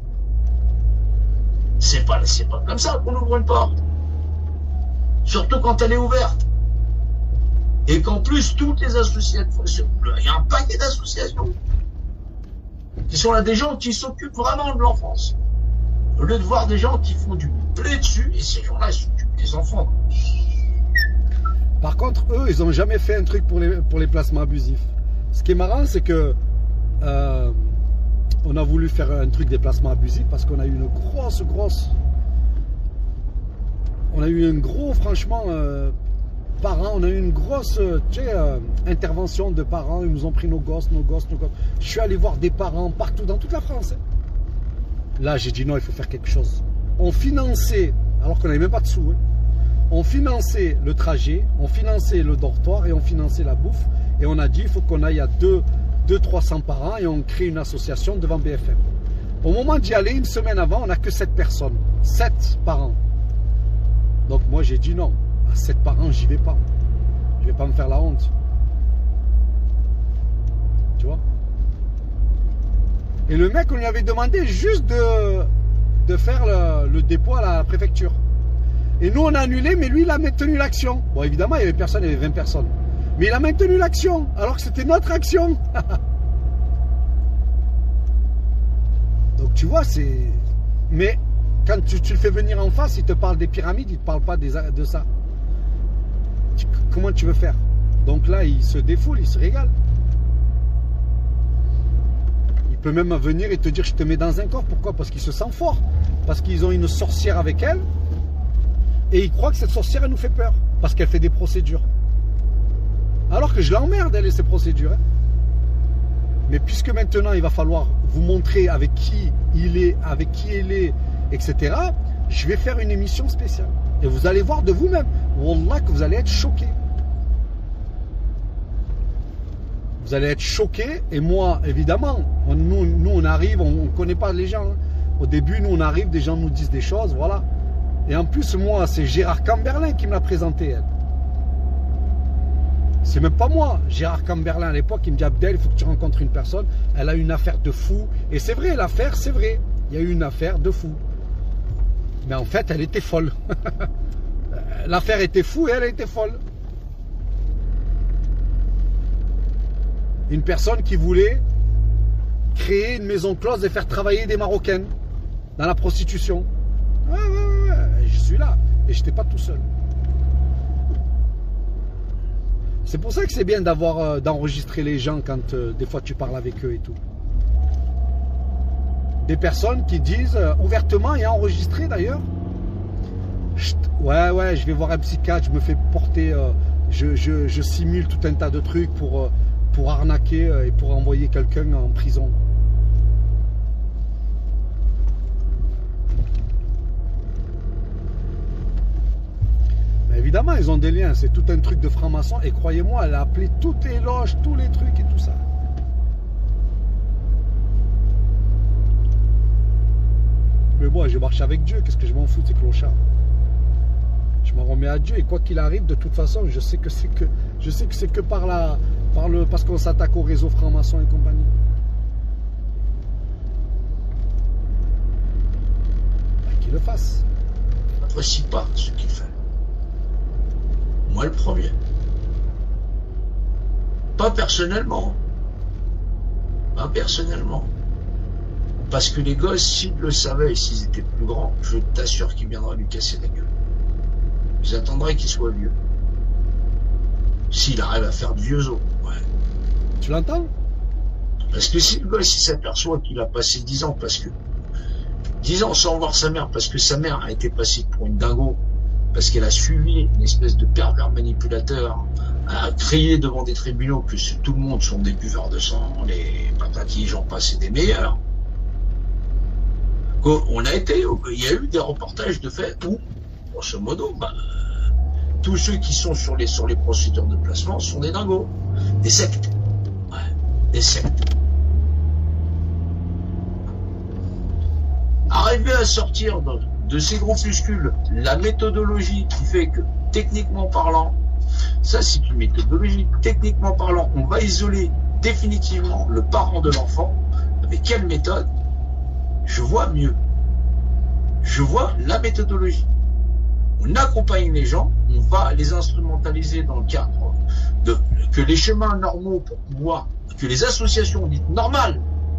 C'est pas comme ça qu'on ouvre une porte. Surtout quand elle est ouverte. Et qu'en plus, toutes les associations, il y a un paquet d'associations qui sont là des gens qui s'occupent vraiment de l'enfance. Au lieu de voir des gens qui font du blé dessus, et ces gens-là, ils s'occupent des enfants. Par contre, eux, ils n'ont jamais fait un truc pour les placements abusifs. Ce qui est marrant, c'est que on a voulu faire un truc des placements abusifs parce qu'on a eu une grosse... On a eu un gros, franchement, parents, on a eu une grosse intervention de parents. Ils nous ont pris nos gosses. Je suis allé voir des parents partout, dans toute la France. Hein. Là, j'ai dit non, il faut faire quelque chose. On finançait, alors qu'on n'avait même pas de sous, hein, on finançait le trajet, on finançait le dortoir et on finançait la bouffe. Et on a dit, il faut qu'on aille à 200-300 par an et on crée une association devant BFM. Au moment d'y aller, une semaine avant, on n'a que 7 personnes. 7 par an. Donc moi, j'ai dit non. À 7 par an, j'y vais pas. Je vais pas me faire la honte. Tu vois? Et le mec, on lui avait demandé juste de faire le dépôt à la préfecture. Et nous, on a annulé, mais lui, il a maintenu l'action. Bon, évidemment, il y avait personne, il y avait 20 personnes. Mais il a maintenu l'action, alors que c'était notre action. Donc, tu vois, c'est... Mais quand tu le fais venir en face, il te parle des pyramides, il ne te parle pas de ça. Comment tu veux faire? Donc là, il se défoule, il se régale. Il peut même venir et te dire, je te mets dans un corps. Pourquoi? Parce qu'il se sent fort. Parce qu'ils ont une sorcière avec elle. Et il croit que cette sorcière, elle nous fait peur. Parce qu'elle fait des procédures. Alors que je l'emmerde, elle et ses procédures. Hein. Mais puisque maintenant, il va falloir vous montrer avec qui il est, avec qui elle est, etc. Je vais faire une émission spéciale. Et vous allez voir de vous-même. Wallah que vous allez être choqués. Vous allez être choqués. Et moi, évidemment, nous on arrive, on ne connaît pas les gens. Hein. Au début, nous on arrive, des gens nous disent des choses, voilà. Et en plus, moi, c'est Gérard Camberlin qui me l'a présenté, elle. C'est même pas moi. Gérard Camberlin, à l'époque, il me dit, Abdel, il faut que tu rencontres une personne. Elle a une affaire de fou. Et c'est vrai, l'affaire, c'est vrai. Il y a eu une affaire de fou. Mais en fait, elle était folle. L'affaire était fou et elle était folle. Une personne qui voulait créer une maison close et faire travailler des Marocaines dans la prostitution. Ouais. Je suis là. Et je n'étais pas tout seul. C'est pour ça que c'est bien d'enregistrer les gens quand des fois tu parles avec eux et tout. Des personnes qui disent ouvertement et enregistrées d'ailleurs. Ouais, je vais voir un psychiatre, je me fais porter, je simule tout un tas de trucs pour arnaquer et pour envoyer quelqu'un en prison. Mais évidemment, ils ont des liens, c'est tout un truc de franc-maçon. Et croyez-moi, elle a appelé toutes les loges, tous les trucs et tout ça. moi, je marche avec Dieu. Qu'est-ce que je m'en fous de ces clochards? Je m'en remets à Dieu et quoi qu'il arrive, de toute façon, je sais que c'est que parce qu'on s'attaque au réseau franc-maçon et compagnie. Qu'il le fasse. N'apprécie pas ce qu'il fait. Moi le premier. Pas personnellement. Pas personnellement. Parce que les gosses, s'ils le savaient et s'ils étaient plus grands, je t'assure qu'ils viendraient lui casser la gueule. Ils attendraient qu'il soit vieux. S'il arrive à faire du vieux os, ouais. Tu l'entends? Parce que si le gosse il s'aperçoit qu'il a passé 10 ans, parce que 10 ans sans voir sa mère, parce que sa mère a été passée pour une dingo, parce qu'elle a suivi une espèce de pervers manipulateur, a crié devant des tribunaux que tout le monde sont des buveurs de sang, les patatis, j'en passe, et des meilleurs. On a été, il y a eu des reportages de fait où, grosso modo, tous ceux qui sont sur les procédures de placement sont des dingos, des sectes. Ouais, des sectes. Arriver à sortir de ces groupuscules la méthodologie qui fait que, techniquement parlant, ça c'est une méthodologie, techniquement parlant, on va isoler définitivement le parent de l'enfant. Avec quelle méthode? Je vois mieux. Je vois la méthodologie. On accompagne les gens, on va les instrumentaliser dans le cadre de que les chemins normaux pour pouvoir, que les associations dites normales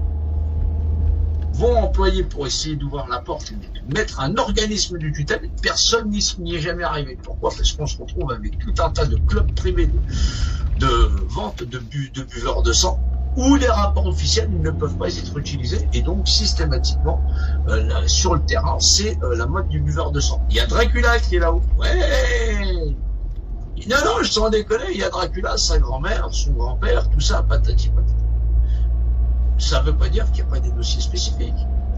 vont employer pour essayer d'ouvrir la porte et de mettre un organisme de tutelle. Personne n'y est jamais arrivé. Pourquoi? Parce qu'on se retrouve avec tout un tas de clubs privés de vente de buveurs de sang, où les rapports officiels ne peuvent pas être utilisés, et donc systématiquement sur le terrain c'est la mode du buveur de sang. Il y a Dracula qui est là-haut, ouais, non, je t'en déconne, il y a Dracula, sa grand-mère, son grand-père, tout ça, patati patati. Ça ne veut pas dire qu'il n'y a pas des dossiers spécifiques.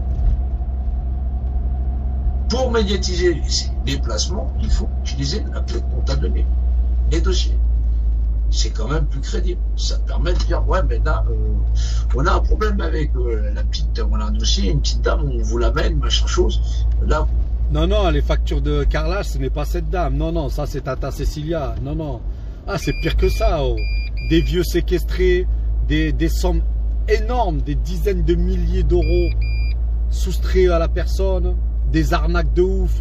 Pour médiatiser les placements, il faut utiliser la clé qu'on t'a donnée, les dossiers. C'est quand même plus crédible. Ça permet de dire, ouais, mais là, on a un problème avec la petite, on a un dossier, une petite dame, on vous l'amène, machin chose. Là. Non, les factures de carrelage, ce n'est pas cette dame. Non, ça c'est Tata Cécilia. Non. Ah, c'est pire que ça. Oh. Des vieux séquestrés, des sommes énormes, des dizaines de milliers d'euros soustraits à la personne, des arnaques de ouf.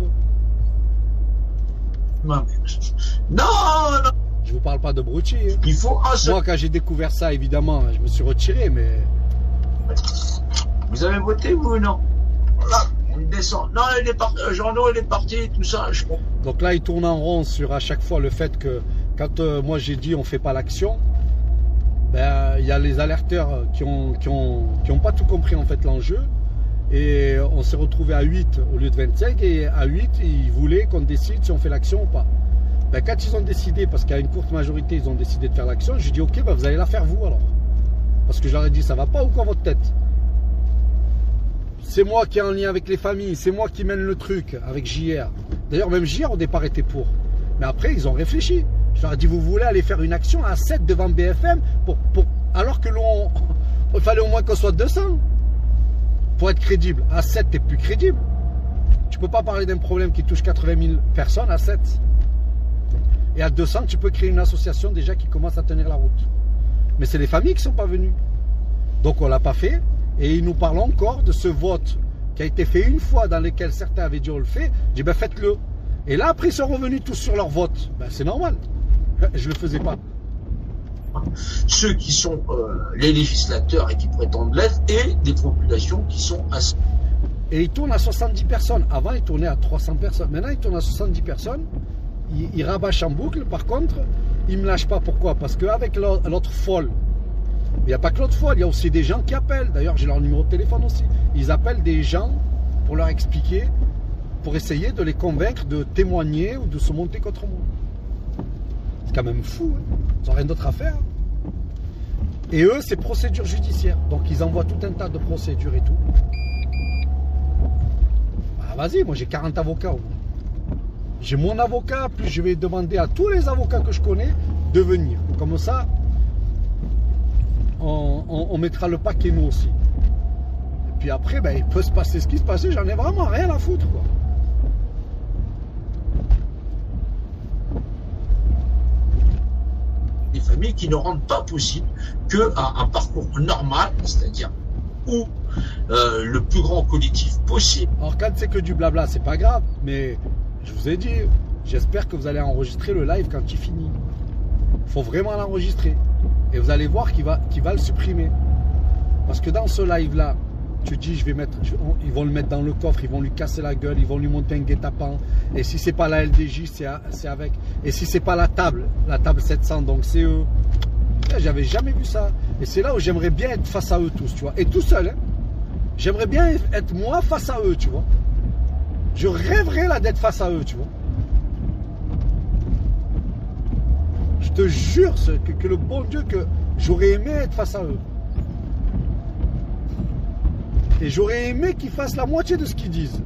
Non. Je vous parle pas de Brucci. Hein. Il faut Moi, quand j'ai découvert ça, évidemment, je me suis retiré, mais... Vous avez voté, vous, ou non? Là, on descend. Non, Jean-No, il est parti, tout ça, je comprends. Donc là, il tourne en rond sur à chaque fois le fait que, quand moi j'ai dit on fait pas l'action, ben, il y a les alerteurs qui ont pas tout compris, en fait, l'enjeu. Et on s'est retrouvé à 8 au lieu de 25, et à 8, ils voulaient qu'on décide si on fait l'action ou pas. Ben, quand ils ont décidé, parce qu'à une courte majorité, ils ont décidé de faire l'action, j'ai dit ok, ben, vous allez la faire vous alors. Parce que j'aurais dit ça va pas ou quoi votre tête? C'est moi qui est en lien avec les familles, c'est moi qui mène le truc avec JR. D'ailleurs même JR au départ était pour. Mais après ils ont réfléchi. Je leur ai dit vous voulez aller faire une action à 7 devant BFM alors que il fallait au moins qu'on soit 200 pour être crédible. À 7 t'es plus crédible. Tu peux pas parler d'un problème qui touche 80 000 personnes à 7. Et à 200, tu peux créer une association déjà qui commence à tenir la route. Mais c'est les familles qui ne sont pas venues. Donc on ne l'a pas fait. Et ils nous parlent encore de ce vote qui a été fait une fois, dans lequel certains avaient dit on le fait. J'ai dit ben faites-le. Et là après ils sont revenus tous sur leur vote. Ben, c'est normal. Je ne le faisais pas. Ceux qui sont les législateurs et qui prétendent l'être, et des populations qui sont assez... Et ils tournent à 70 personnes. Avant ils tournaient à 300 personnes. Maintenant ils tournent à 70 personnes. Il rabâche en boucle. Par contre, il ne me lâche pas. Pourquoi? Parce qu'avec l'autre folle, il n'y a pas que l'autre folle, il y a aussi des gens qui appellent. D'ailleurs, j'ai leur numéro de téléphone aussi. Ils appellent des gens pour leur expliquer, pour essayer de les convaincre de témoigner ou de se monter contre moi. C'est quand même fou. Hein, ils n'ont rien d'autre à faire. Et eux, c'est procédure judiciaire. Donc, ils envoient tout un tas de procédures et tout. Bah, vas-y, moi j'ai 40 avocats. J'ai mon avocat, puis je vais demander à tous les avocats que je connais de venir. Comme ça, on mettra le paquet nous aussi. Et puis après, ben, il peut se passer ce qui se passait, j'en ai vraiment rien à foutre, quoi. Des familles qui ne rendent pas possible qu'un parcours normal, c'est-à-dire où le plus grand collectif possible. Alors quand c'est que du blabla, c'est pas grave, mais je vous ai dit, j'espère que vous allez enregistrer le live quand il finit. Il faut vraiment l'enregistrer. Et vous allez voir qu'il va le supprimer. Parce que dans ce live-là, tu dis, ils vont le mettre dans le coffre, ils vont lui casser la gueule, ils vont lui monter un guet-apens. Et si c'est pas la LDJ, c'est avec. Et si c'est pas la table 700, donc c'est eux. J'avais jamais vu ça. Et c'est là où j'aimerais bien être face à eux tous, tu vois. Et tout seul, hein. J'aimerais bien être moi face à eux, tu vois. Je rêverais là d'être face à eux, tu vois. Je te jure que le bon Dieu, que j'aurais aimé être face à eux. Et j'aurais aimé qu'ils fassent la moitié de ce qu'ils disent.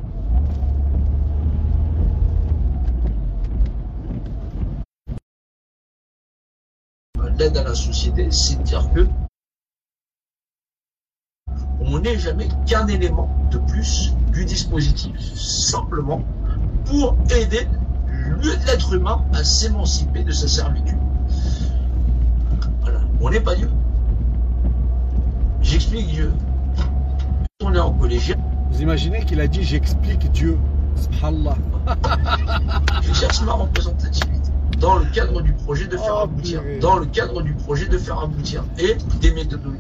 L'aide à la société, c'est de dire que on n'est jamais qu'un élément de plus du dispositif, simplement pour aider l'être humain à s'émanciper de sa servitude. Voilà, on n'est pas Dieu. J'explique Dieu. On est en collégien. Vous imaginez qu'il a dit j'explique Dieu. Subhanallah. Je cherche ma représentativité dans le cadre du projet de faire aboutir. Purée. Dans le cadre du projet de faire aboutir. Et des méthodologies.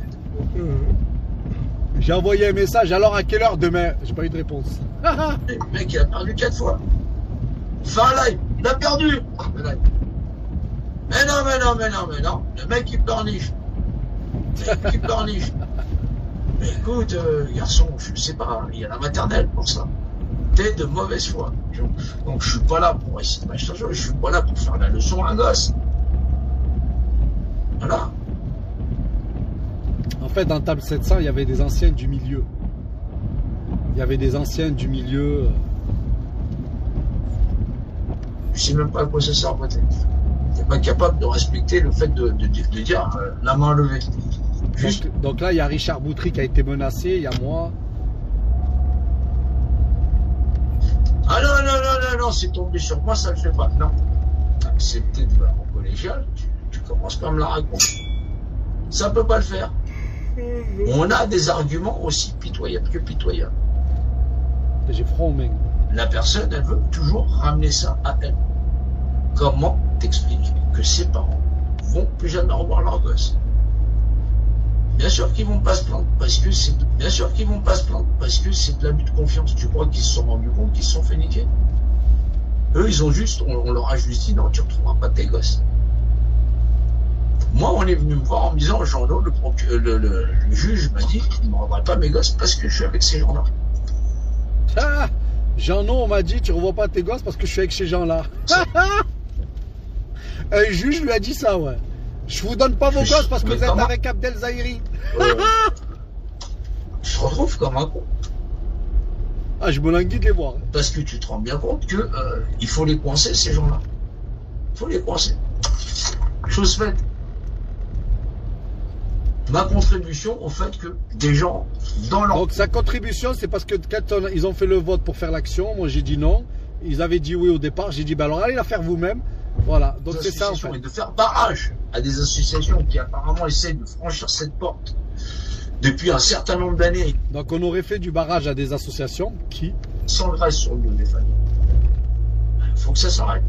J'ai envoyé un message, alors à quelle heure demain? J'ai pas eu de réponse. Le mec, il a perdu 4 fois. Il fait un live. Il a perdu. Le live. Mais non. Le mec, il pleurniche. Mais écoute, garçon, je sais pas, il y a la maternelle pour ça. T'es de mauvaise foi. Donc je suis pas là pour essayer de m'acheter, je suis pas là pour faire la leçon à un gosse. Voilà. En fait, dans table 700, il y avait des anciens du milieu. Je sais même pas à quoi ça sert peut-être. T'es pas capable de respecter le fait de dire la main levée. Juste. Donc là, il y a Richard Boutry qui a été menacé, il y a moi. Ah non, c'est tombé sur moi, ça le fait pas. Non. Accepter de en collégial, tu commences pas à me la raconter. Ça peut pas le faire. On a des arguments aussi pitoyables que pitoyables. J'ai froid aux mains. La personne, elle veut toujours ramener ça à elle. Comment t'expliques que ses parents vont plus jamais revoir leur gosse? Bien sûr qu'ils vont pas se plaindre parce que c'est de l'abus de confiance. Tu crois qu'ils se sont rendus compte qu'ils se sont fait niquer? Eux, ils ont juste, on leur a juste dit non, tu ne retrouveras pas tes gosses. Moi, on est venu me voir en me disant, Jean-No, le juge m'a dit, il ne me rendra pas mes gosses parce que je suis avec ces gens-là. Ah, Jean-No, on m'a dit, tu ne revois pas tes gosses parce que je suis avec ces gens-là. Un juge lui a dit ça, ouais. Je vous donne pas vos gosses parce que vous êtes avec Abdel Zahiri. Je te retrouve comme un con. Ah, je me languis de les voir. Parce que tu te rends bien compte que il faut les coincer, ces gens-là. Il faut les coincer. Chose faite. Ma contribution au fait que des gens dans leur... Donc sa contribution, c'est parce que quand ils ont fait le vote pour faire l'action, moi j'ai dit non. Ils avaient dit oui au départ. J'ai dit, bah alors allez la faire vous-même. Voilà, donc c'est ça en fait. Et de faire barrage à des associations qui apparemment essaient de franchir cette porte depuis un certain nombre d'années. Donc on aurait fait du barrage à des associations qui s'engraissent sur le dos des familles. Il faut que ça s'arrête.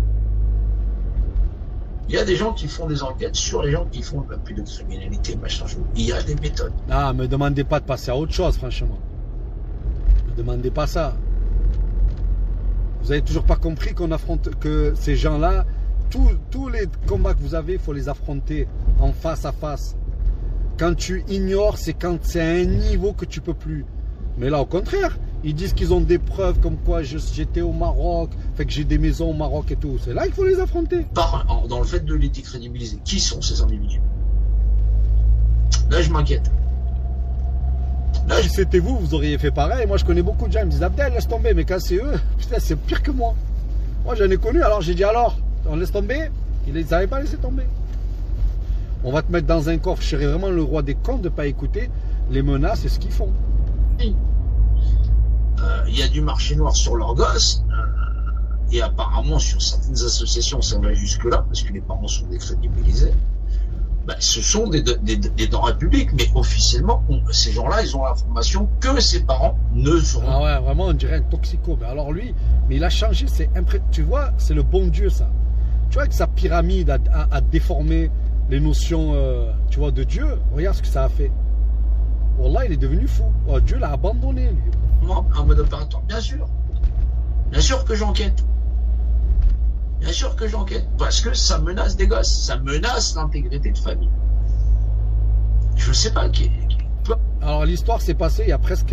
Il y a des gens qui font des enquêtes sur les gens qui font de la pédocriminalité, machin. Il y a des méthodes. Ah, me demandez pas de passer à autre chose, franchement. Me demandez pas ça. Vous avez toujours pas compris qu'on affronte, que ces gens-là, tous les combats que vous avez, il faut les affronter en face à face. Quand tu ignores, c'est quand c'est à un niveau que tu peux plus. Mais là, au contraire, ils disent qu'ils ont des preuves comme quoi j'étais au Maroc, fait que j'ai des maisons au Maroc et tout. C'est là qu'il faut les affronter. Dans le fait de les décrédibiliser, qui sont ces individus? Là, je m'inquiète. Là, si c'était vous, vous auriez fait pareil. Moi, je connais beaucoup de gens, ils me disent Abdel, laisse tomber. Mais quand c'est eux, putain, c'est pire que moi. Moi, j'en ai connu, alors j'ai dit alors, on laisse tomber. Ils ne savaient pas laisser tomber. On va te mettre dans un coffre. Je serais vraiment le roi des cons de ne pas écouter les menaces et ce qu'ils font. famille. Il y a du marché noir sur leurs gosses. Et apparemment, sur certaines associations, ça va jusque-là, parce que les parents sont décrédibilisés. Ben, ce sont des denrées publiques, mais officiellement, ces gens-là, ils ont l'information que ses parents ne seront. Ah ouais, vraiment, on dirait un toxico. Mais alors lui, mais il a changé, tu vois, c'est le bon Dieu, ça. Tu vois que sa pyramide a déformé les notions, tu vois, de Dieu. Regarde ce que ça a fait. Wallah, il est devenu fou. Oh, Dieu l'a abandonné, lui. Moi, en mode opérateur, bien sûr. Bien sûr que j'enquête. Bien sûr que j'enquête, parce que ça menace des gosses, ça menace l'intégrité de famille. Je sais pas qui. Alors l'histoire s'est passée il y a presque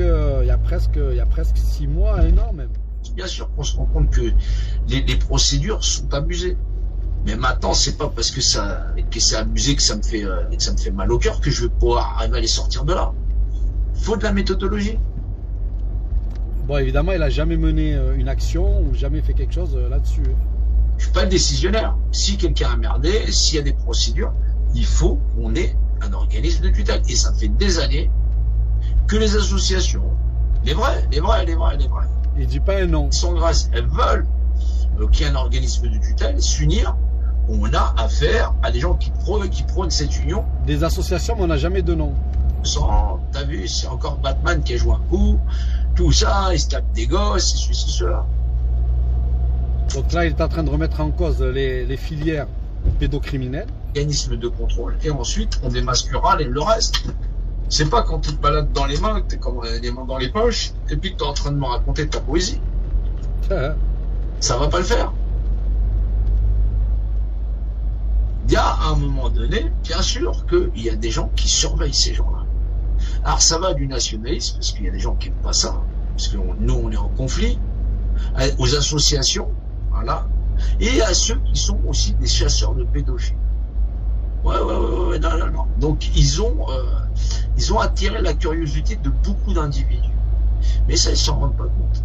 6 mois, 1 an même. Bien sûr qu'on se rend compte que les procédures sont abusées. Mais maintenant, c'est pas parce que c'est abusé que ça me fait mal au cœur que je vais pouvoir arriver à les sortir de là. Faut de la méthodologie. Bon, évidemment, il a jamais mené une action ou jamais fait quelque chose là-dessus. Je suis pas le décisionnaire. Si quelqu'un a merdé, s'il y a des procédures, il faut qu'on ait un organisme de tutelle. Et ça fait des années que les associations, les vraies, Il dit pas un nom. sont grâce, elles veulent qu'il y ait un organisme de tutelle, s'unir. On a affaire à des gens qui prônent cette union. Des associations, mais on n'a jamais de nom. T'as vu, c'est encore Batman qui a joué un coup. Tout ça, il se tape des gosses, et ceci, cela. Donc là, il est en train de remettre en cause les filières pédocriminelles. Organisme de contrôle. Et ensuite, on démasquera le reste. C'est pas quand tu te balades dans les mains, que t'es comme les mains dans les poches, et puis que t'es en train de me raconter ta poésie. Ça va pas le faire. Il y a à un moment donné, bien sûr, qu'il y a des gens qui surveillent ces gens-là. Alors ça va du nationalisme, parce qu'il y a des gens qui n'aiment pas ça, parce que nous on est en conflit, aux associations, voilà, et à ceux qui sont aussi des chasseurs de pédophiles. Ouais, non. Donc ils ont attiré la curiosité de beaucoup d'individus. Mais ça, ils s'en rendent pas compte.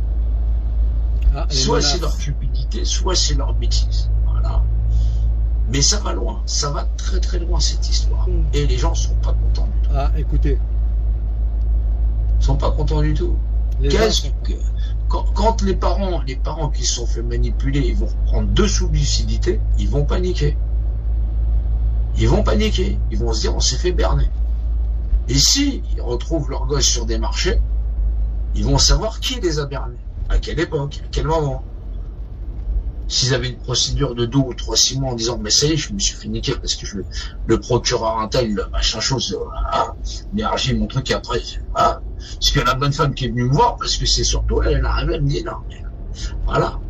Soit c'est leur cupidité, soit c'est leur bêtise. Voilà. Mais ça va loin, ça va très très loin cette histoire. Et les gens sont pas contents du tout. Ah, écoutez. Ils sont pas contents du tout. Quand les parents qui se sont fait manipuler, ils vont prendre 2 sous de lucidité, ils vont paniquer. Ils vont se dire on s'est fait berner. Et si ils retrouvent leur gosse sur des marchés, ils vont savoir qui les a bernés, à quelle époque, à quel moment. S'ils avaient une procédure de 2 ou 3, 6 mois en disant mais ça y est, je me suis fait niquer parce que le procureur un tel, machin chose, l'énergie, mon truc, et après, parce que la bonne femme qui est venue me voir, parce que c'est surtout elle arrivait, elle me dit non, mais voilà.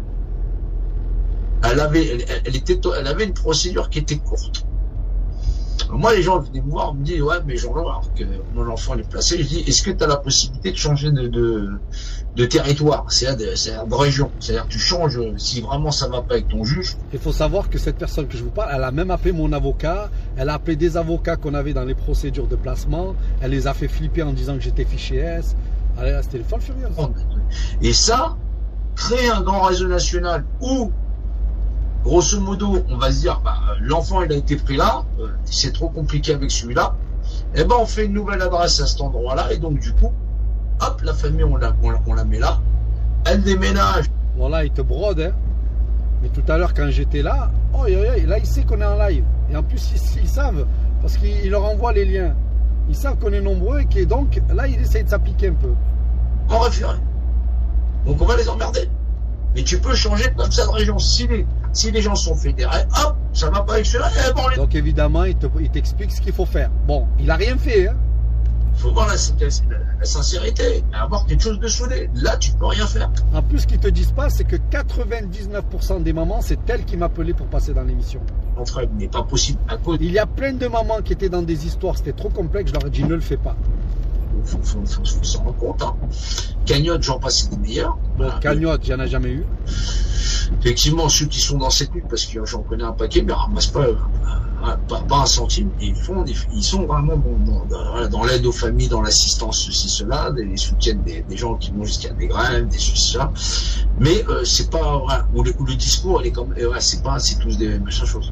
Elle avait une procédure qui était courte. Moi, les gens venaient me voir, on me dit, ouais, mais Jean-Jean, alors que mon enfant est placé, je dis, est-ce que tu as la possibilité de changer de territoire, c'est-à-dire de région? C'est-à-dire que tu changes, si vraiment ça va pas avec ton juge. Il faut savoir que cette personne que je vous parle, elle a même appelé mon avocat, elle a appelé des avocats qu'on avait dans les procédures de placement, elle les a fait flipper en disant que j'étais fiché S. C'était le folle furieuse. Et ça, créer un grand réseau national où, grosso modo, on va se dire, l'enfant il a été pris là, c'est trop compliqué avec celui-là, et ben on fait une nouvelle adresse à cet endroit-là, et donc du coup, hop, la famille on la met là, elle déménage. Voilà, il te brode, hein. Mais tout à l'heure quand j'étais là, là il sait qu'on est en live, et en plus ils savent, parce qu'il leur envoie les liens, ils savent qu'on est nombreux, et que donc là il essaye de s'appliquer un peu. En référé. Donc on va les emmerder. Mais tu peux changer comme ça de région. Si les gens sont fédérés, hop, ça va pas avec cela. Donc évidemment, il t'explique ce qu'il faut faire. Bon, il a rien fait. Il faut voir la sincérité, avoir quelque chose de soudé. Là, tu peux rien faire. En plus, ce qu'ils te disent pas, c'est que 99% des mamans, c'est elles qui m'appelaient pour passer dans l'émission. Enfin, il n'est pas possible. Il y a plein de mamans qui étaient dans des histoires, c'était trop complexe, je leur ai dit ne le fais pas. Faut s'en rendre compte. Cagnotte, j'en passe des meilleurs. Bon, cagnotte, j'en ai jamais eu. Effectivement, ceux qui sont dans cette lutte, parce que j'en connais un paquet, mais ramassent pas un centime. Et ils sont vraiment dans l'aide aux familles, dans l'assistance, ceci, cela, ils soutiennent des gens qui vont jusqu'à des grèves, des ceci, cela. Mais c'est pas voilà, où le discours, il est comme c'est tous des machins choses.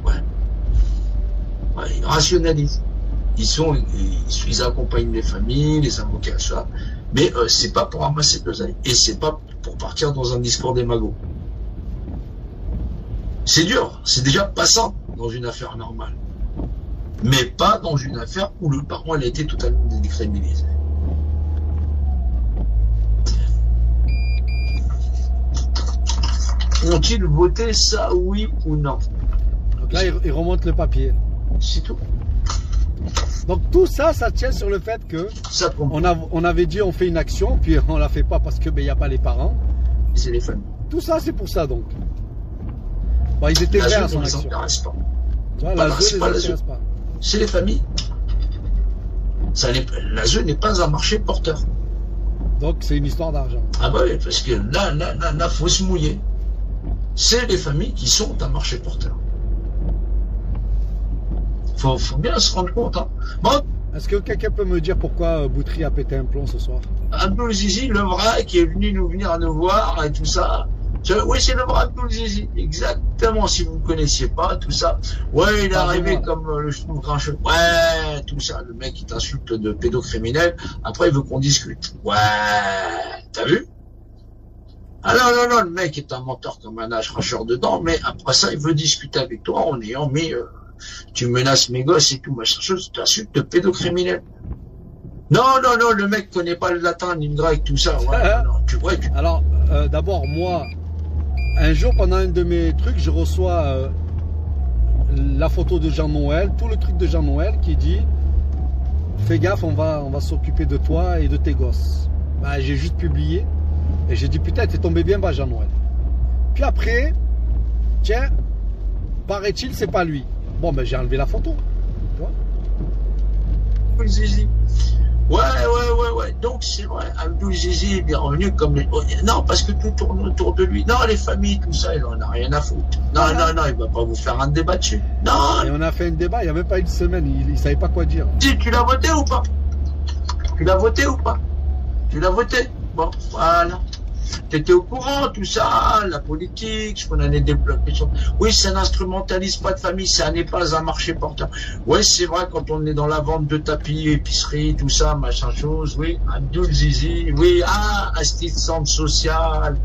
Ouais, ils rationalisent. Ils accompagnent les familles, les avocats, ça. Mais c'est pas pour ramasser de l'oseille. Et c'est pas pour partir dans un discours des magots. C'est dur. C'est déjà passant dans une affaire normale. Mais pas dans une affaire où le parent a été totalement décriminalisé. Ont-ils voté ça, oui ou non? Donc là, il remonte le papier. C'est tout. Donc tout ça, ça tient sur le fait que Ça tombe. on avait dit on fait une action, puis on la fait pas parce que il n'y a pas les parents. C'est les familles. Tout ça, c'est pour ça donc. Bon, ils étaient La vrais à zone son ne les action. intéresse pas. Tu vois, Voilà, la c'est zone pas ne les la zone. intéresse pas. C'est les familles. La zone n'est pas un marché porteur. Donc c'est une histoire d'argent. Ah bah oui, parce que là, faut se mouiller. C'est les familles qui sont un marché porteur. Faut bien se rendre compte. Hein. Bon, Est-ce que quelqu'un peut me dire pourquoi Boutry a pété un plomb ce soir? Abdul Zizi, le vrai, qui est venu venir nous voir et tout ça. Oui, c'est le vrai Abdul Zizi, exactement, si vous ne connaissiez pas, tout ça. Ouais, il est arrivé comme le cheveu grincheux. Ouais, tout ça, le mec qui t'insulte de pédocriminel, après il veut qu'on discute. Ouais, t'as vu? Ah non, le mec est un menteur comme un arracheur de dents, mais après ça, il veut discuter avec toi en ayant mis, tu menaces mes gosses et tout, machin chose, tu insultes de pédocriminel. Non, le mec connaît pas le latin ni le grec, tout ça. Ouais, non, tu vois. Alors, d'abord, moi, un jour, pendant un de mes trucs, je reçois la photo de Jean-Noël, tout le truc de Jean-Noël qui dit « Fais gaffe, on va s'occuper de toi et de tes gosses. » Bah, j'ai juste publié et j'ai dit « Putain, t'es tombé bien bas, Jean-Noël. » Puis après, tiens, paraît-il, c'est pas lui. Bon, ben j'ai enlevé la photo. Tu vois? Zizi. Ouais. Donc c'est vrai, Abdul Zizi est bien revenu comme les... Non, parce que tout tourne autour de lui. Non, les familles, tout ça, il en a rien à foutre. Non, il va pas vous faire un débat dessus. Non. Et on a fait un débat, il n'y a même pas une semaine, il savait pas quoi dire. Si, tu l'as voté ou pas? Tu l'as voté ou pas? Tu l'as voté? Bon, voilà. T'étais au courant, tout ça, la politique, ce qu'on allait développer. Oui, ça n'instrumentalise pas de famille, ça n'est pas un marché porteur. Oui, c'est vrai, quand on est dans la vente de tapis, épicerie, tout ça, machin chose, oui, Abdul Zizi, oui, assistante sociale,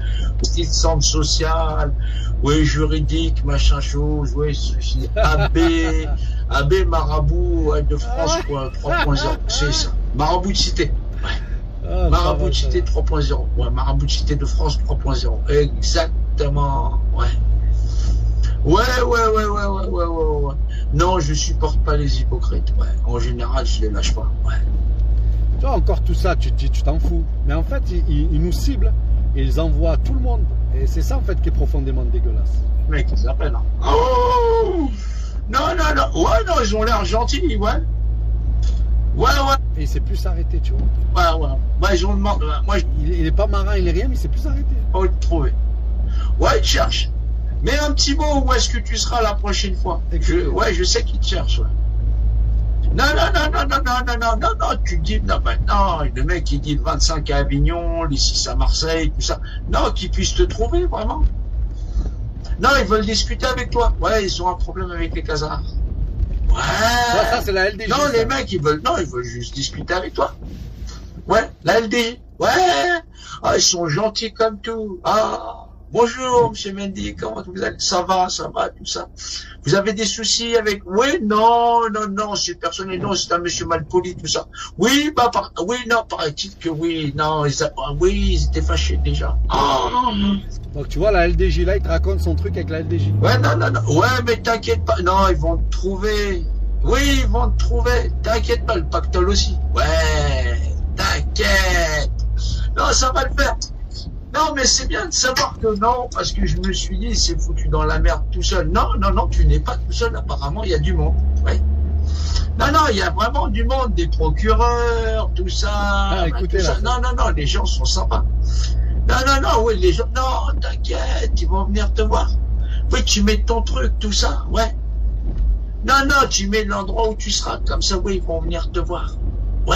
oui, juridique, machin chose, oui, ceci, AB Marabout de France 3.0, c'est ça, Marabout de Cité. Marabout de Cité 3.0. Ouais, Marabout de Cité de France 3.0. Exactement. Ouais. Non, je supporte pas les hypocrites. Ouais. En général, je les lâche pas. Ouais. Tu vois, encore tout ça, tu te dis, tu t'en fous. Mais en fait, ils nous ciblent et ils envoient à tout le monde. Et c'est ça, en fait, qui est profondément dégueulasse. Mec, ils appellent. Hein. Oh non. Ouais, non, ils ont l'air gentils, ouais. Ouais. Et il s'est plus arrêté, tu vois. Ouais, ils ont demandé. Moi, il est pas marin, il est rien, mais il s'est plus arrêté. Pas où te trouver. Ouais, il te cherche. Mais un petit mot, où est-ce que tu seras la prochaine fois? Je sais qu'il te cherche, ouais. Non, tu te dis, non, le mec, il dit le 25 à Avignon, le 6 à Marseille, tout ça. Non, qu'ils puissent te trouver, vraiment. Non, ils veulent discuter avec toi. Ouais, ils ont un problème avec les Khazars. Ouais. Ça c'est la LDJ. Non, les mecs, ils veulent juste discuter avec toi. Ouais, la LDJ. Ouais. Ah, ils sont gentils comme tout. Ah, bonjour, monsieur Mendy, comment vous allez? Ça va, tout ça. Vous avez des soucis avec... Oui, non, c'est personnel, non, c'est un monsieur malpoli, tout ça. Oui, paraît-il que oui, non, ils étaient fâchés déjà. Oh. Donc tu vois, la LDJ là, il te raconte son truc avec la LDJ. Ouais, non. Ouais, mais t'inquiète pas. Non, ils vont te trouver. Oui, ils vont te trouver. T'inquiète pas, le pactole aussi. Ouais, t'inquiète. Non, ça va le faire. Non, mais c'est bien de savoir que non, parce que je me suis dit, c'est foutu dans la merde tout seul. Non, tu n'es pas tout seul. Apparemment, il y a du monde. Ouais. Non, il y a vraiment du monde, des procureurs, tout ça. Écoutez, tout là, ça. Non, les gens sont sympas. Non, oui, les gens, non, t'inquiète, ils vont venir te voir. Oui, tu mets ton truc, tout ça, ouais. Non, tu mets l'endroit où tu seras, comme ça, oui, ils vont venir te voir. Ouais.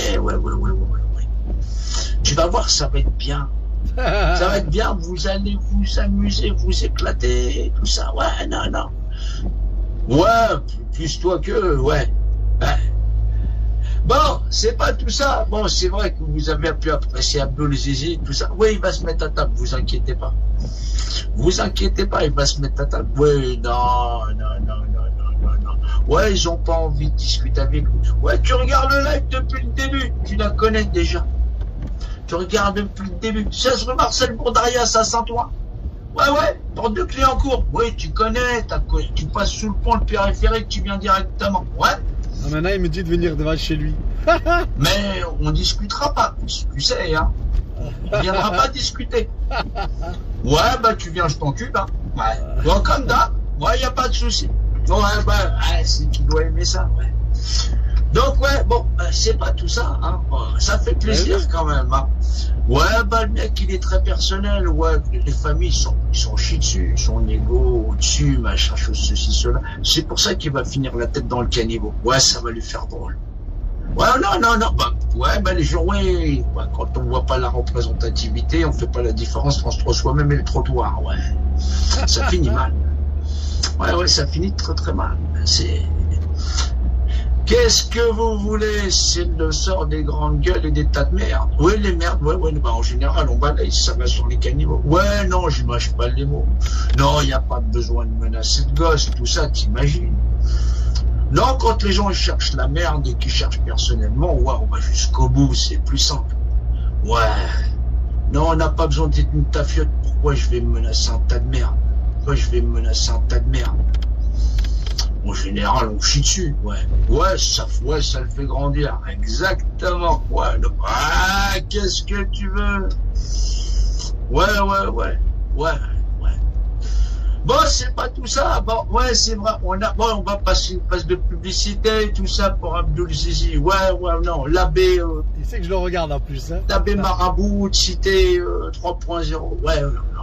Tu vas voir, ça va être bien. Ça va être bien, vous allez vous amuser, vous éclater, tout ça, ouais, non. Ouais, plus toi que, ouais. Bon, c'est pas tout ça. Bon, c'est vrai que vous avez pu apprécier Abdul Zizi, tout ça. Oui, il va se mettre à table, vous inquiétez pas. Vous inquiétez pas, il va se mettre à table. Oui, non. Ouais, ils ont pas envie de discuter avec vous. Ouais, tu regardes le live depuis le début, tu la connais déjà. Tu regardes depuis le début. 16 rue Marcel Bourdarias à Saint-Ouen. Ouais, porte de Clignancourt. Oui, tu connais, tu passes sous le pont, le périphérique, tu viens directement. Ouais. Ah, maintenant, il me dit de venir devant chez lui. Mais on discutera pas, tu sais, hein. On viendra pas discuter. Ouais, bah tu viens, je t'encule, hein. Ouais. Bon, comme d'hab, ouais, y a pas de souci. Ouais, si tu dois aimer ça, ouais. Donc ouais, bon, c'est pas tout ça, hein. Ça fait plaisir quand même, hein. Ouais, le mec, il est très personnel, ouais. Les familles sont chiés dessus, ils sont égaux au-dessus, machin, chose, ceci, cela. C'est pour ça qu'il va finir la tête dans le caniveau. Ouais, ça va lui faire drôle. Ouais, non, les gens, ouais, quand on voit pas la représentativité, on fait pas la différence entre soi-même et le trottoir, ouais. Ça finit mal. Ouais, ça finit très très mal. Qu'est-ce que vous voulez? C'est le sort des grandes gueules et des tas de merde. Ouais, les merdes, en général, on balaye, ça va sur les caniveaux. Ouais, non, je mâche pas les mots. Non, il n'y a pas besoin de menacer de gosse, tout ça, t'imagines. Non, quand les gens cherchent la merde et qu'ils cherchent personnellement, ouais, on va jusqu'au bout, c'est plus simple. Ouais. Non, on n'a pas besoin d'être une tafiote. Pourquoi je vais me menacer un tas de merde? En général, on chie dessus, ouais. Ouais, ça le fait grandir. Exactement, ouais. Ah, qu'est-ce que tu veux? Ouais. Bon, c'est pas tout ça. Bon, ouais, c'est vrai. On va passer une phase de publicité, tout ça pour Abdul Zizi. Ouais, non. L'abbé, il sait que je le regarde en plus, hein. L'abbé Marabout, cité 3.0. Ouais,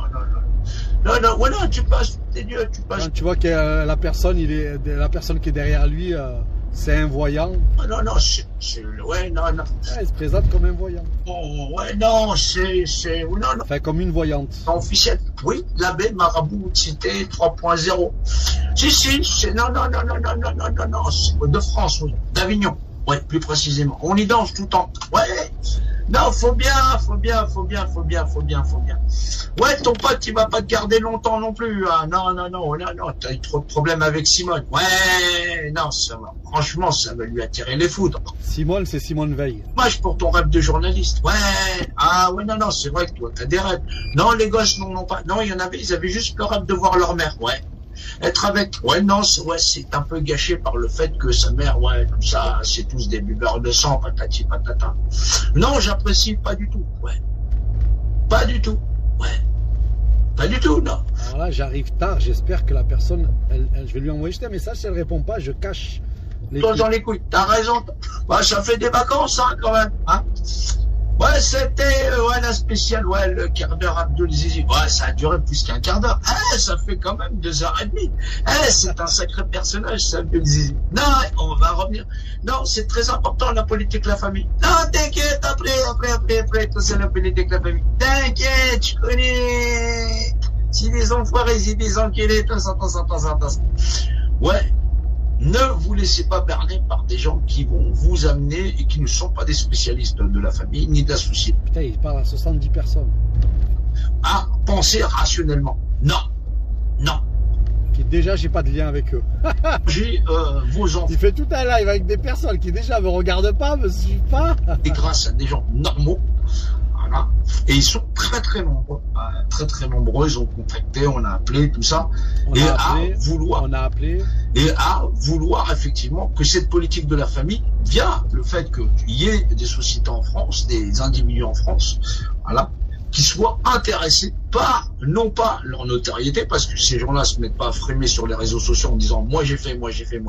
non, tu passes, t'es Dieu, tu passes. Quand tu vois que la personne qui est derrière lui, c'est un voyant. Non, non, non. Ouais, il se présente comme un voyant. Oh, ouais, non, non. Enfin, comme une voyante. Officiel. Oui, l'abbé Marabout, cité 3.0. Si, non, c'est de France, oui. D'Avignon. Ouais, plus précisément. On y danse tout le temps. Ouais. Non, faut bien. Ouais, ton pote, il va pas te garder longtemps non plus. Ah, non, t'as eu trop de problèmes avec Simone. Ouais, non, franchement, ça va lui attirer les foudres. Simone, c'est Simone Veil. Dommage pour ton rêve de journaliste. Ouais, non, c'est vrai que toi, t'as des rêves. Non, les gosses, non pas. Non, ils avaient juste le rêve de voir leur mère, ouais. Être avec, c'est un peu gâché par le fait que sa mère, tout ça, c'est tous des buveurs de sang, patati patata. Non, j'apprécie pas du tout, pas du tout, non. Alors là, j'arrive tard, j'espère que la personne, je vais lui envoyer juste un message, si elle répond pas, je cache les couilles. Dans les couilles, t'as raison. Ça fait des vacances, hein, quand même, hein. Ouais, c'était la spéciale, le quart d'heure Abdul Zizi. Ouais, ça a duré plus qu'un quart d'heure. Ça fait quand même 2h30. C'est un sacré personnage, ça, Abdul Zizi. Non, on va revenir. Non, c'est très important, la politique, la famille. Non, t'inquiète, après, tout c'est la politique, la famille. T'inquiète, je connais. Si les enfoirés, si les enculés, tout ça. Ouais. Ne vous laissez pas berner par des gens qui vont vous amener et qui ne sont pas des spécialistes de la famille ni de la société. Putain, il parle à 70 personnes. Pensez rationnellement. Non. Qui déjà, j'ai pas de lien avec eux. J'ai vos enfants. Il fait tout un live avec des personnes qui déjà me regardent pas, me suivent pas. Et grâce à des gens normaux. Voilà. Et ils sont très très nombreux, ils ont contacté, on a appelé, tout ça, on a appelé et à vouloir effectivement que cette politique de la famille, via le fait qu'il y ait des sociétés en France, des individus en France, qui soient intéressés par, non pas leur notoriété, parce que ces gens-là se mettent pas à frémer sur les réseaux sociaux en disant moi j'ai fait.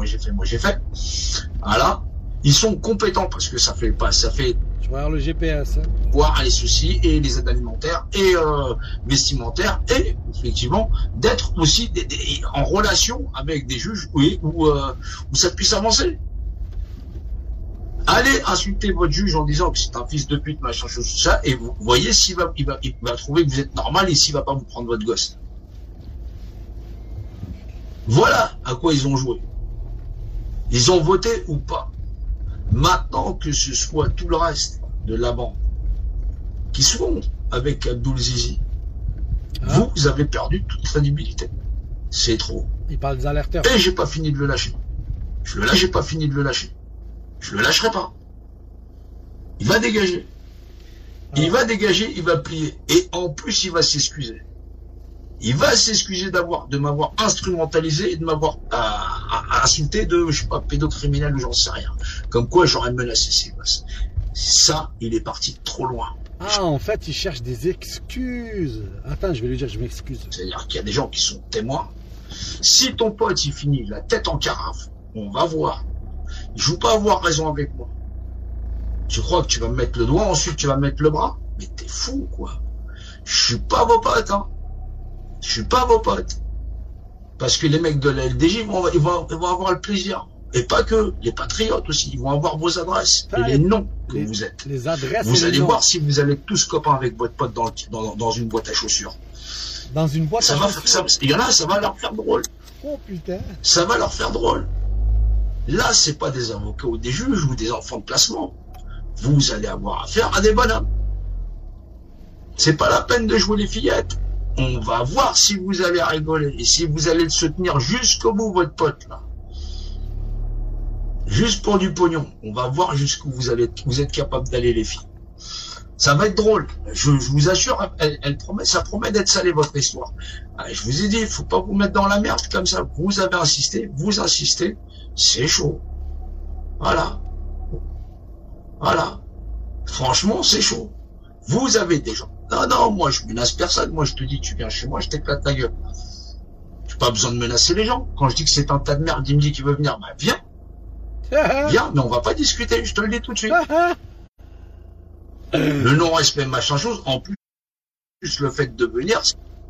Voilà. Ils sont compétents parce que ça fait. Je regarde le GPS. Voir les soucis et les aides alimentaires et vestimentaires et effectivement d'être aussi en relation avec des juges où ça puisse avancer. Allez insulter votre juge en disant que c'est un fils de pute, machin, chose, tout ça, et vous voyez s'il va trouver que vous êtes normal et s'il va pas vous prendre votre gosse. Voilà à quoi ils ont joué. Ils ont voté ou pas. Maintenant que ce soit tout le reste de la bande qui sont avec Abdul Zizi, vous avez perdu toute crédibilité. C'est trop. Il parle des alerteurs. Et j'ai pas fini de le lâcher. J'ai pas fini de le lâcher. Je le lâcherai pas. Il va dégager. Il va dégager, il va plier. Et en plus, il va s'excuser. Il va s'excuser de m'avoir instrumentalisé et de m'avoir insulté de, je sais pas, pédocriminel ou j'en sais rien. Comme quoi j'aurais menacé ses gosses. Ça, il est parti trop loin. Ah, en fait, il cherche des excuses. Attends, je vais lui dire, je m'excuse. C'est-à-dire qu'il y a des gens qui sont témoins. Si ton pote, il finit la tête en carafe, on va voir. Il joue pas à avoir raison avec moi. Tu crois que tu vas me mettre le doigt, ensuite tu vas me mettre le bras? Mais t'es fou, quoi. Je suis pas vos potes, hein. Je suis pas vos potes. Parce que les mecs de la LDJ ils vont avoir le plaisir. Et pas que, les patriotes aussi, ils vont avoir vos adresses et les noms que vous êtes. Les adresses. Vous allez voir si vous allez tous copains avec votre pote dans une boîte à chaussures. Dans une boîte à chaussures. Il y en a, ça va leur faire drôle. Oh putain. Ça va leur faire drôle. Là, c'est pas des avocats ou des juges ou des enfants de placement. Vous allez avoir affaire à des bonhommes. C'est pas la peine de jouer les fillettes. On va voir si vous allez rigoler et si vous allez le soutenir jusqu'au bout, votre pote, là. Juste pour du pognon. On va voir jusqu'où vous êtes capable d'aller, les filles. Ça va être drôle. Je vous assure, ça promet d'être salé, votre histoire. Je vous ai dit, il faut pas vous mettre dans la merde comme ça. Vous avez insisté, vous insistez, c'est chaud. Voilà. Voilà. Franchement, c'est chaud. Vous avez des gens. Non, moi, je menace personne. Moi, je te dis, tu viens chez moi, je t'éclate ta gueule. J'ai pas besoin de menacer les gens. Quand je dis que c'est un tas de merde, il me dit qu'il veut venir, bah, viens. Viens, mais on va pas discuter, je te le dis tout de suite. Le non-respect, machin chose, en plus, le fait de venir,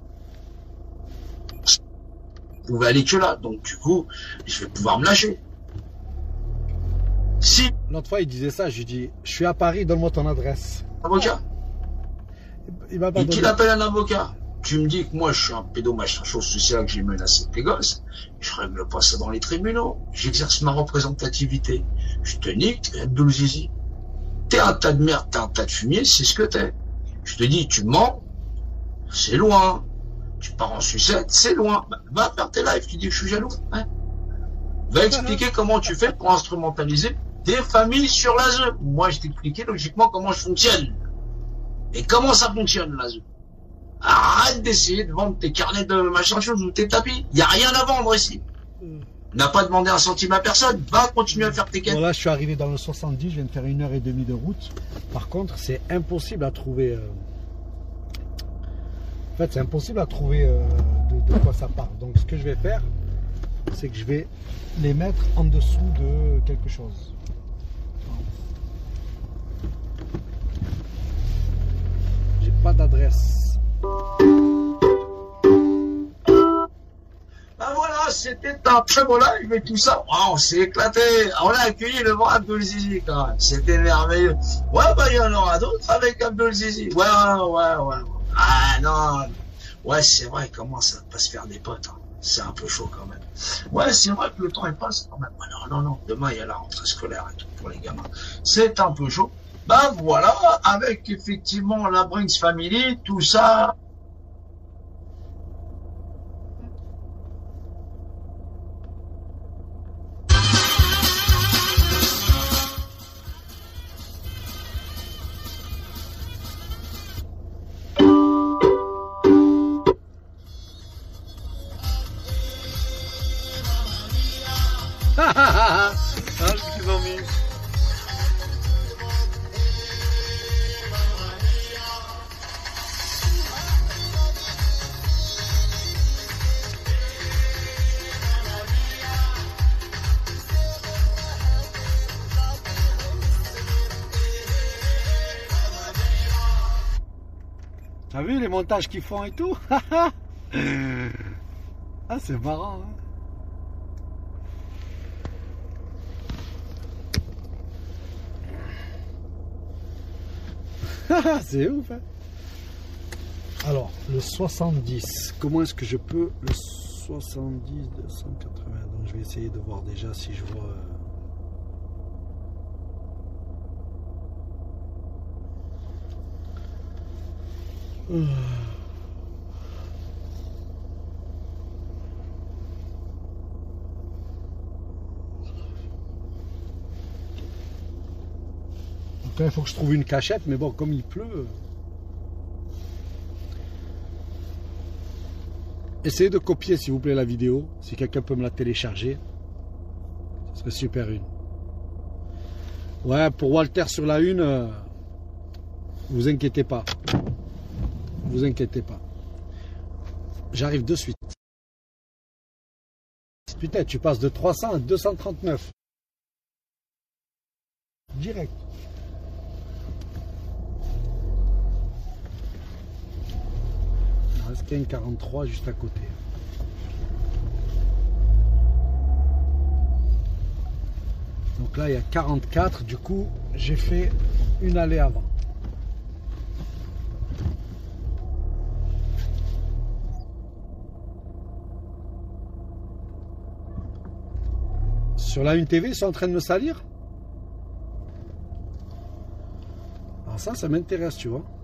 vous pouvez aller que là. Donc, du coup, je vais pouvoir me lâcher. Si. L'autre fois, il disait ça, je lui dis, je suis à Paris, donne-moi ton adresse. Avocat. Il m'a pas Et donné. qu'il appelle un avocat. Tu me dis que moi, je suis un pédo, machin chose, c'est là que j'ai menacé tes gosses. Je règle pas ça dans les tribunaux. J'exerce ma représentativité. Je te nique, t'es Abdul Zizi. T'es un tas de merde, t'es un tas de fumier, c'est ce que t'es. Je te dis, tu mens, c'est loin. Tu pars en sucette, c'est loin. Bah, va faire tes lives, tu dis que je suis jaloux. Hein. Va expliquer comment tu fais pour instrumentaliser des familles sur l'ASE. Moi, je t'expliquais logiquement comment je fonctionne. Et comment ça fonctionne, l'ASE. Arrête d'essayer de vendre tes carnets de machin chose ou tes tapis. Il n'y a rien à vendre ici. On n'a pas demandé un centime à personne. Va continuer à faire tes quêtes. Voilà, je suis arrivé dans le 70, je viens de faire 1h30 de route. Par contre, c'est impossible à trouver. En fait, c'est impossible à trouver de quoi ça part. Donc, ce que je vais faire, c'est que je vais les mettre en dessous de quelque chose. J'ai pas d'adresse. Ben voilà, c'était un très beau live et tout ça. Oh, on s'est éclaté. On a accueilli le vrai Abdul Zizi quand même. C'était merveilleux. Ouais, bah il y en aura d'autres avec Abdul Zizi. Ouais. Ah non. Ouais, c'est vrai, il commence à pas se faire des potes. Hein. C'est un peu chaud quand même. Ouais, c'est vrai que le temps il passe quand même. Non. Demain il y a la rentrée scolaire et tout pour les gamins. C'est un peu chaud. Ben voilà, avec effectivement la Brinks Family, tout ça. T'as vu les montages qu'ils font et tout? Ah, c'est marrant, hein. C'est ouf, hein. Alors, le 70, comment est-ce que je peux le 70, 280, donc je vais essayer de voir déjà si je vois Donc là, il faut que je trouve une cachette, mais bon, comme il pleut... Essayez de copier, s'il vous plaît, la vidéo. Si quelqu'un peut me la télécharger, ce serait super une. Ouais, pour Walter sur la une, vous inquiétez pas. Vous inquiétez pas. J'arrive de suite. Putain, tu passes de 300 à 239. Direct. Il reste qu'un 43 juste à côté. Donc là, il y a 44. Du coup, j'ai fait une allée avant. Sur la Une TV, ils sont en train de me salir. Alors ça m'intéresse, tu vois.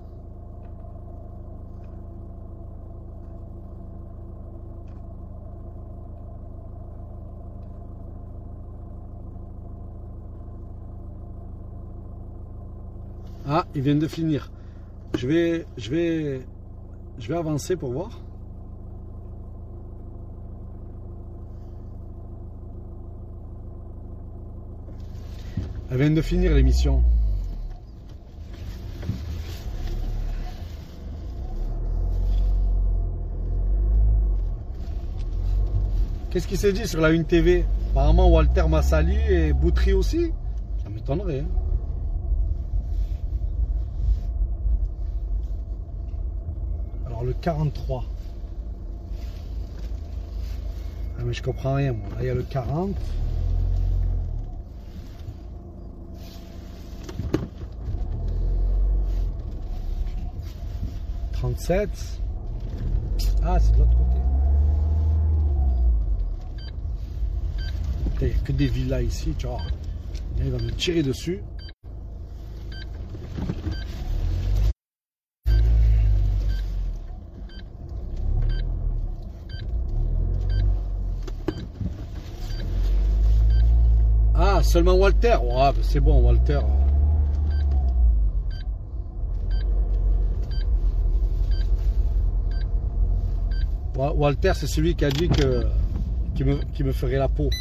Ah, ils viennent de finir. Je vais avancer pour voir. Elles viennent de finir l'émission. Qu'est-ce qui s'est dit sur la Une TV? Apparemment Walter m'a sali et Boutry aussi. Ça m'étonnerait. Hein. Alors le 43. Ah mais je comprends rien moi. Là il y a le 40. Ah, c'est de l'autre côté. Il n'y a que des villas ici, tu vois. Il va me tirer dessus. Ah, seulement Walter. Ouais, c'est bon, Walter. Walter, c'est celui qui a dit qu'il me ferait la peau.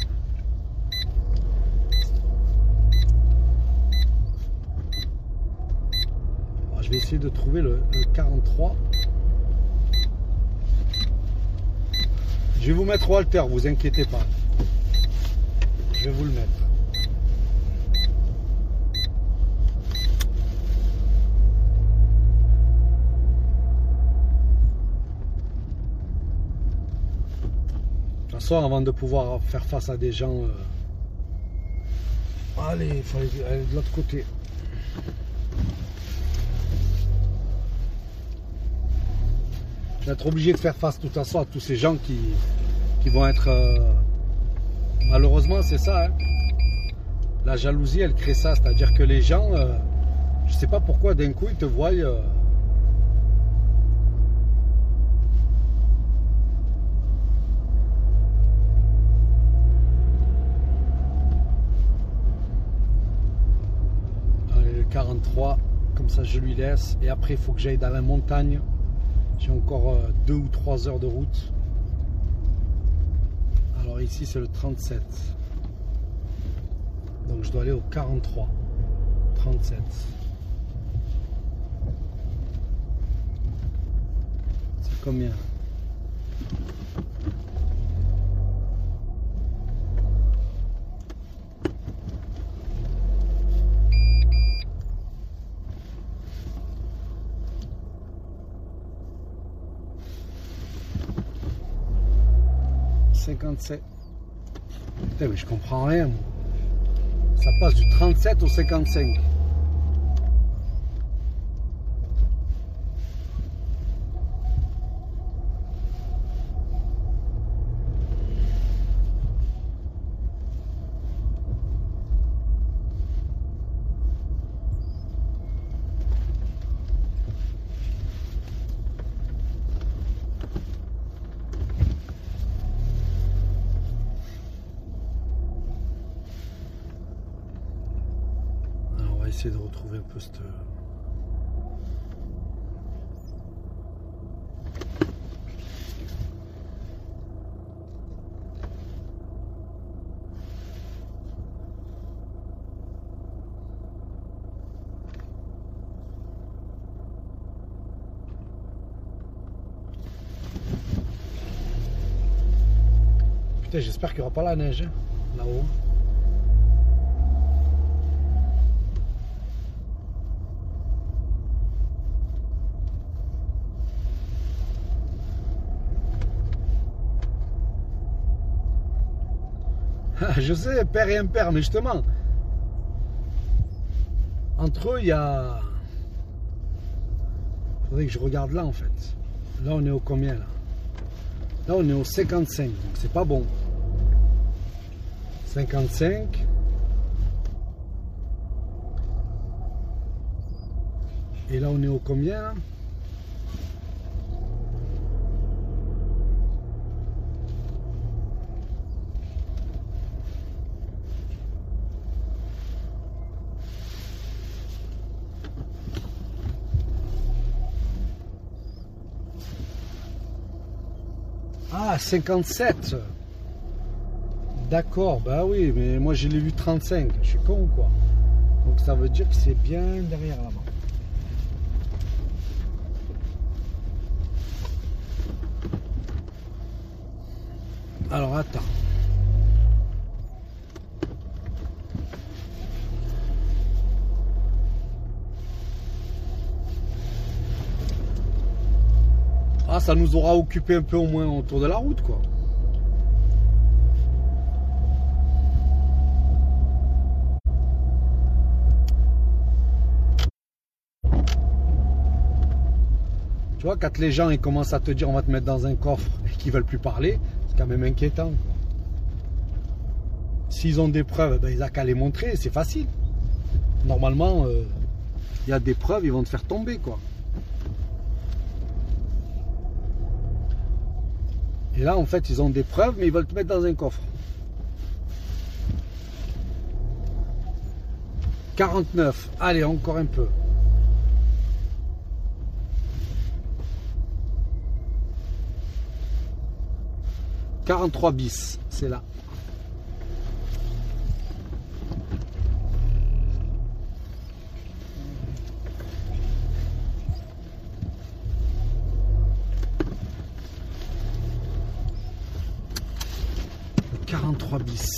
Alors, je vais essayer de trouver le 43. Je vais vous mettre Walter, vous inquiétez pas. Je vais vous le mettre. Avant de pouvoir faire face à des gens, allez, il faut aller de l'autre côté. Je vais être obligé de faire face de toute façon à tous ces gens qui vont être malheureusement c'est ça hein. La jalousie elle crée ça, c'est à dire que les gens je sais pas pourquoi d'un coup ils te voient le 43 comme ça je lui laisse et après il faut que j'aille dans la montagne. J'ai encore 2 ou 3 heures de route. Alors ici c'est le 37. Donc je dois aller au 43. 37. C'est combien? Putain mais je comprends rien moi. Ça passe du 37 au 55. essayer de retrouver un peu cette... Putain, j'espère qu'il n'y aura pas la neige, hein, là-haut. Je sais, père et impair, mais justement, entre eux, il y a... Faudrait que je regarde là, en fait. Là, on est au combien, là? Là, on est au 55, donc c'est pas bon. 55. Et là, on est au combien, là? Ah, 57. D'accord, bah oui, mais moi je l'ai vu 35. Je suis con ou quoi? Donc ça veut dire que c'est bien derrière là-bas. Alors attends. Ah, ça nous aura occupé un peu au moins autour de la route, quoi. Tu vois, quand les gens ils commencent à te dire on va te mettre dans un coffre et qu'ils veulent plus parler, c'est quand même inquiétant. S'ils ont des preuves, ben, ils n'ont qu'à les montrer, c'est facile. Normalement, il y a des preuves, ils vont te faire tomber, quoi. Et là, en fait, ils ont des preuves, mais ils veulent te mettre dans un coffre. 49. Allez, encore un peu. « 43 bis, c'est là. « 43 bis. »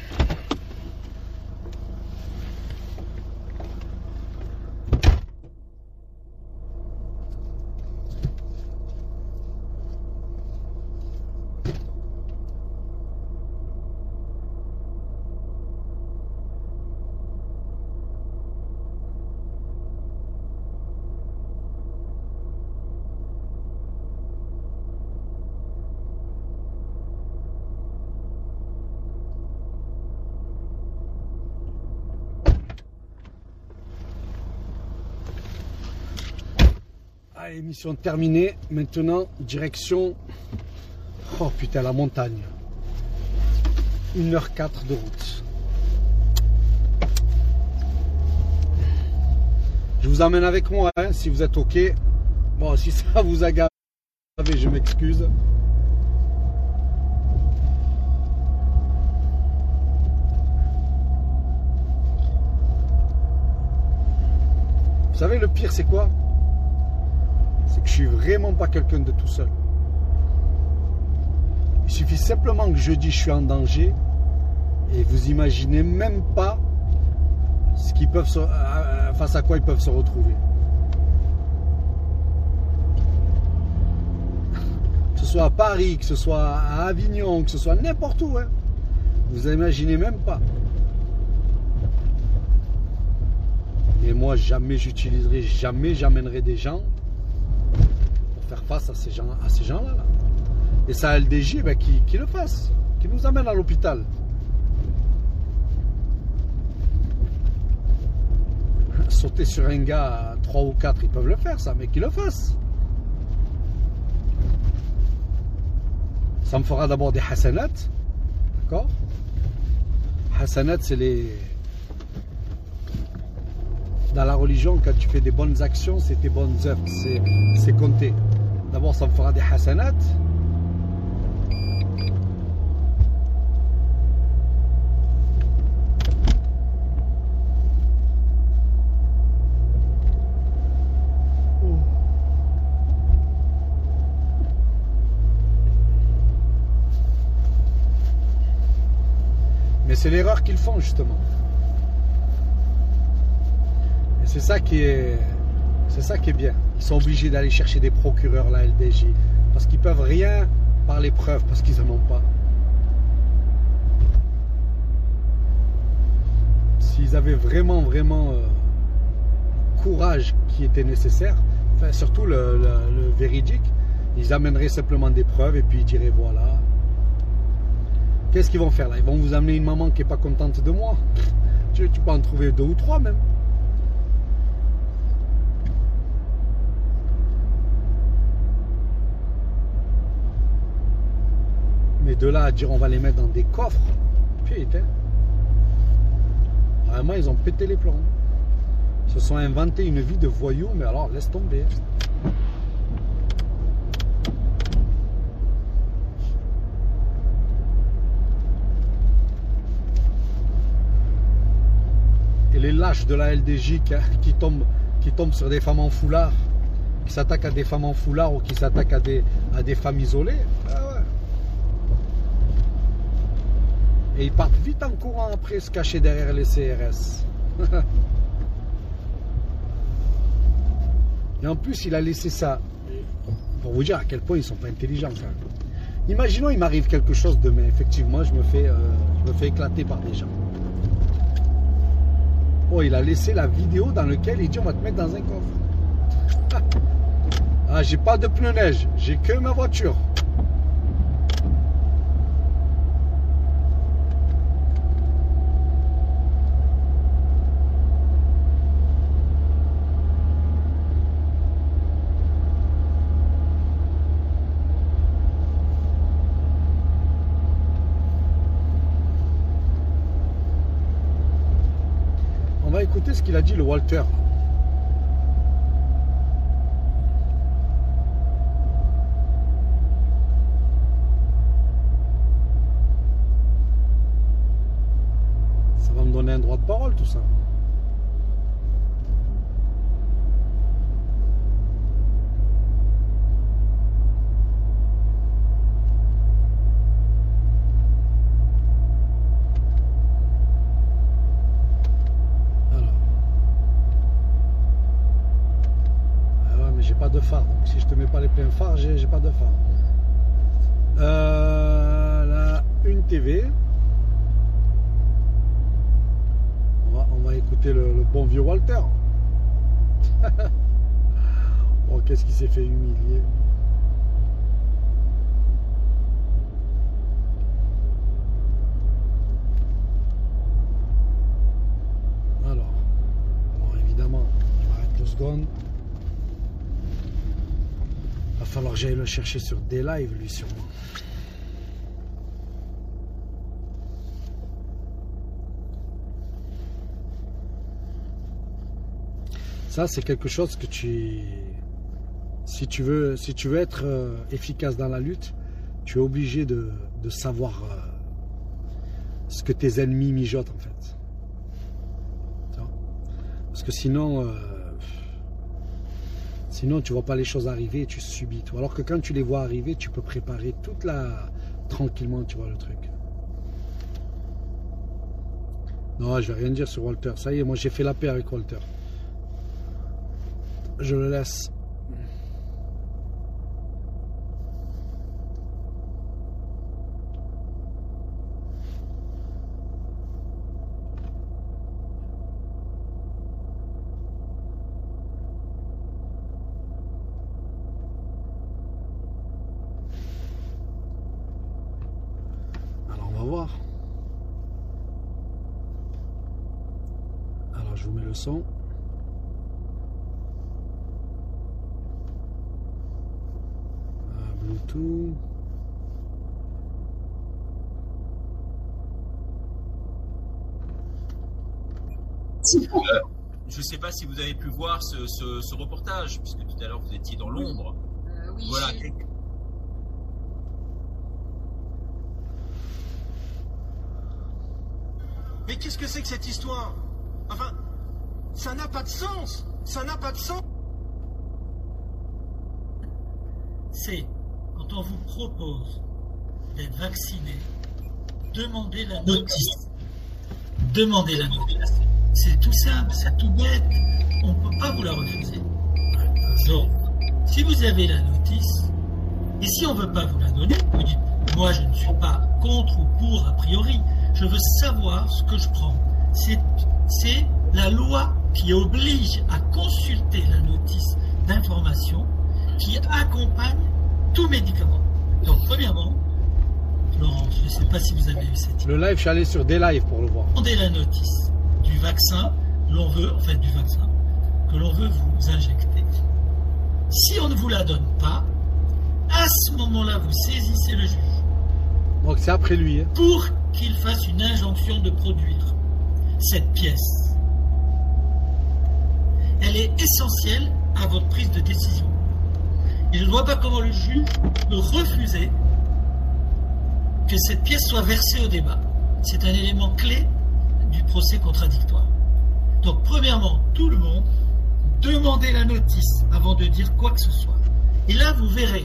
Allez, mission terminée. Maintenant, direction... Oh putain, la montagne. 1h04 de route. Je vous emmène avec moi, hein, si vous êtes OK. Bon, si ça vous a gavé, je m'excuse. Vous savez, le pire, c'est quoi? C'est que je suis vraiment pas quelqu'un de tout seul. Il suffit simplement que je dis je suis en danger et vous imaginez même pas ce qu'ils peuvent face à quoi ils peuvent se retrouver. Que ce soit à Paris, que ce soit à Avignon, que ce soit n'importe où, hein. Vous imaginez même pas. Et moi jamais j'utiliserai, jamais j'amènerai des gens pour faire face à ces gens-là. Et ça LDJ, ben, qui le fasse, qui nous amène à l'hôpital. Sauter sur un gars à 3 ou 4, ils peuvent le faire ça, mais qu'ils le fassent. Ça me fera d'abord des hasanat, d'accord? Hasanat, c'est les Dans la religion, quand tu fais des bonnes actions, c'est tes bonnes œuvres, c'est compté. D'abord, ça me fera des hasanats. Mais c'est l'erreur qu'ils font justement. Et c'est ça qui est bien. Ils sont obligés d'aller chercher des procureurs, la LDJ, parce qu'ils peuvent rien par les preuves, parce qu'ils n'en ont pas. S'ils avaient vraiment courage qui était nécessaire, enfin surtout le véridique, ils amèneraient simplement des preuves et puis ils diraient voilà. Qu'est-ce qu'ils vont faire là? Ils vont vous amener une maman qui n'est pas contente de moi. Tu peux en trouver 2 ou 3 même. Mais de là à dire on va les mettre dans des coffres, putain. Vraiment, ils ont pété les plombs. Ils se sont inventés une vie de voyous, mais alors laisse tomber. Et les lâches de la LDJ qui tombent sur des femmes en foulard, qui s'attaquent à des femmes en foulard ou qui s'attaquent à des femmes isolées. Ah ouais. Et ils partent vite en courant après, se cacher derrière les CRS. Et en plus, il a laissé ça. Pour vous dire à quel point ils ne sont pas intelligents quand même. Imaginons il m'arrive quelque chose demain. Effectivement, je me fais éclater par des gens. Oh, il a laissé la vidéo dans laquelle il dit on va te mettre dans un coffre. Ah, j'ai pas de pneus neige, j'ai que ma voiture. On va écouter ce qu'il a dit le Walter. Ça va me donner un droit de parole tout ça. Pas de phare, donc si je te mets pas les pleins phares, j'ai pas de phare. La une TV. On va écouter le bon vieux Walter. Oh, qu'est-ce qu'il s'est fait humilier. Alors, bon, évidemment, je m'arrête 2 secondes. Va falloir que j'aille le chercher sur des lives, lui, sûrement. Ça, c'est quelque chose que si tu veux être efficace dans la lutte, tu es obligé de savoir ce que tes ennemis mijotent, en fait. Parce que sinon... Sinon, tu ne vois pas les choses arriver et tu subis tout. Alors que quand tu les vois arriver, tu peux préparer tranquillement, tu vois le truc. Non, je vais rien dire sur Walter. Ça y est, moi j'ai fait la paix avec Walter. Je le laisse. Voir. Alors je vous mets le son. Bluetooth. je ne sais pas si vous avez pu voir ce reportage, puisque tout à l'heure vous étiez dans l'ombre. Oui, voilà. Mais qu'est-ce que c'est que cette histoire? Enfin, ça n'a pas de sens. Ça n'a pas de sens. C'est quand on vous propose d'être vacciné, demandez la notice. Demandez la notice. C'est tout simple, c'est tout bête. On ne peut pas vous la refuser. Donc, si vous avez la notice, et si on ne veut pas vous la donner, vous dites, moi je ne suis pas contre ou pour a priori, je veux savoir ce que je prends. C'est la loi qui oblige à consulter la notice d'information qui accompagne tout médicament. Donc, premièrement, Laurence, je ne sais pas si vous avez eu cette idée. Le live, je suis allé sur des lives pour le voir. Demandez la notice du vaccin, que l'on veut vous injecter. Si on ne vous la donne pas, à ce moment-là, vous saisissez le juge. Donc c'est après lui. Hein. Pour qu'il fasse une injonction de produire cette pièce. Elle est essentielle à votre prise de décision. Et je ne vois pas comment le juge peut refuser que cette pièce soit versée au débat. C'est un élément clé du procès contradictoire. Donc, premièrement, tout le monde, demandez la notice avant de dire quoi que ce soit. Et là, vous verrez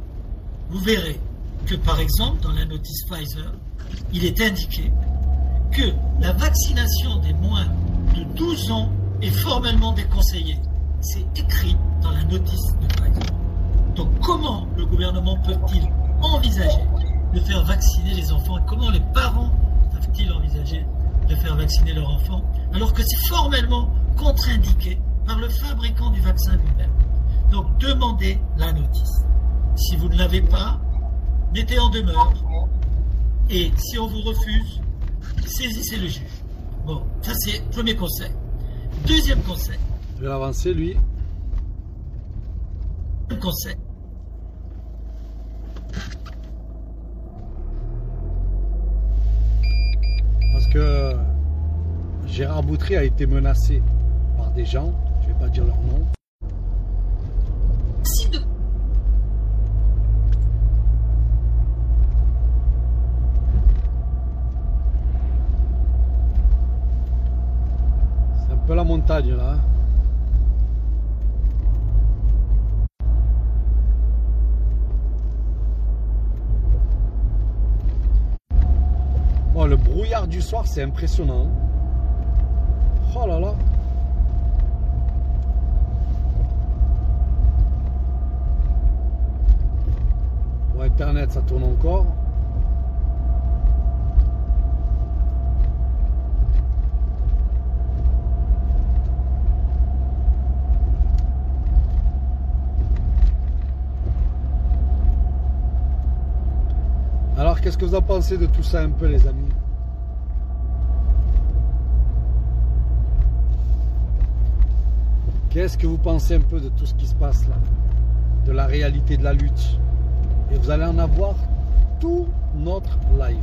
que, par exemple, dans la notice Pfizer, il est indiqué que la vaccination des moins de 12 ans est formellement déconseillée. C'est écrit dans la notice de Pfizer. Donc, comment le gouvernement peut-il envisager de faire vacciner les enfants et comment les parents peuvent-ils envisager de faire vacciner leurs enfants alors que c'est formellement contre-indiqué par le fabricant du vaccin lui-même. Donc demandez la notice. Si vous ne l'avez pas, mettez en demeure et si on vous refuse, saisissez le juge. Bon, ça c'est le premier conseil. Deuxième conseil. Je vais l'avancer lui. Deuxième conseil. Parce que Gérard Boutry a été menacé par des gens, je ne vais pas dire leur nom. C'est un peu la montagne là. Oh, le brouillard du soir, c'est impressionnant. Oh là là. Bon, Internet, ça tourne encore. Alors, qu'est-ce que vous en pensez de tout ça un peu, les amis? Qu'est-ce que vous pensez un peu de tout ce qui se passe là? De la réalité de la lutte? Et vous allez en avoir tout notre live.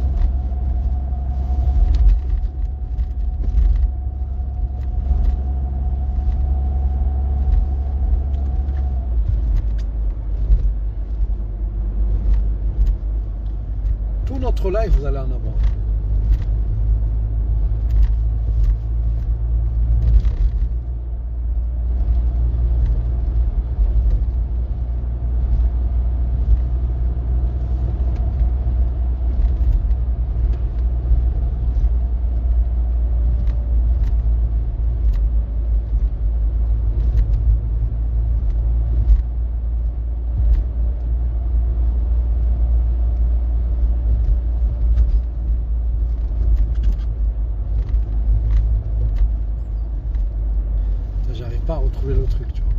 Tout notre live, vous allez en avoir. J'arrive pas à retrouver le truc, tu vois.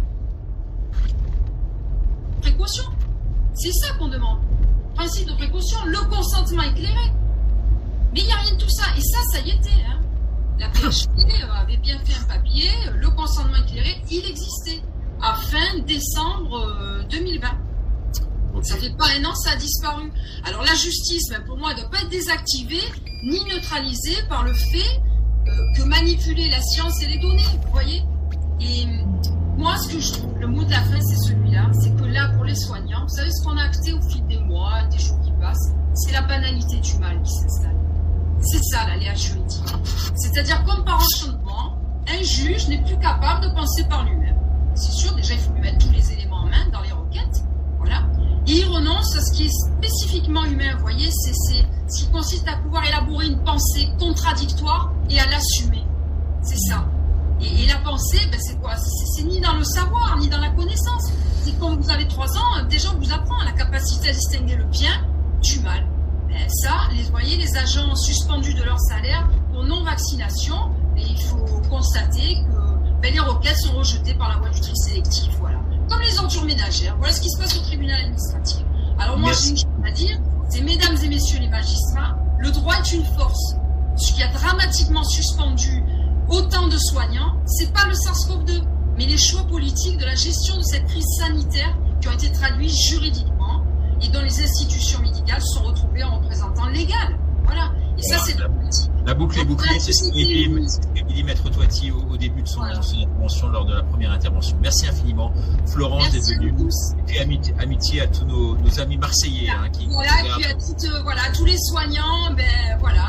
Précaution, c'est ça qu'on demande. Principe de précaution, le consentement éclairé. Mais il n'y a rien de tout ça. Et ça y était. Hein. La PHP avait bien fait un papier. Le consentement éclairé, il existait. À fin décembre 2020. Okay. Ça fait pas un an, ça a disparu. Alors la justice, ben, pour moi, elle ne doit pas être désactivée ni neutralisée par le fait que manipuler la science et les données, vous voyez. Et moi, ce que je trouve, le mot de la fin, c'est celui-là, c'est que là, pour les soignants, vous savez, ce qu'on a acté au fil des mois, des jours qui passent, c'est la banalité du mal qui s'installe. C'est ça, l'aléa juridique. C'est-à-dire, comme par enchantement, un juge n'est plus capable de penser par lui-même. C'est sûr, déjà, il faut lui mettre tous les éléments en main dans les requêtes, voilà. Et il renonce à ce qui est spécifiquement humain, vous voyez, c'est ce qui consiste à pouvoir élaborer une pensée contradictoire et à l'assumer. C'est ça. Et la pensée, ben c'est quoi? C'est ni dans le savoir, ni dans la connaissance. C'est quand vous avez 3 ans, déjà on vous apprend la capacité à distinguer le bien du mal. Ben ça, vous voyez, les agents suspendus de leur salaire pour non-vaccination, ben il faut constater que ben les requêtes sont rejetées par la voie du tri sélectif, voilà. Comme les ordures ménagères. Voilà ce qui se passe au tribunal administratif. Alors moi, j'ai une chose à dire, c'est mesdames et messieurs les magistrats, le droit est une force. Ce qui a dramatiquement suspendu autant de soignants, c'est pas le SARS-CoV-2, mais les choix politiques de la gestion de cette crise sanitaire qui ont été traduits juridiquement et dont les institutions médicales se sont retrouvées en représentant légal. Voilà. Et voilà, ça, c'est la politique. La boucle est bouclée, c'est ce que dit Maître Toiti au début de son intervention lors de la première intervention. Merci infiniment, Florence, d'être venue. Et puis amitié à tous nos amis marseillais. Voilà, qui et puis à tous les soignants, ben voilà,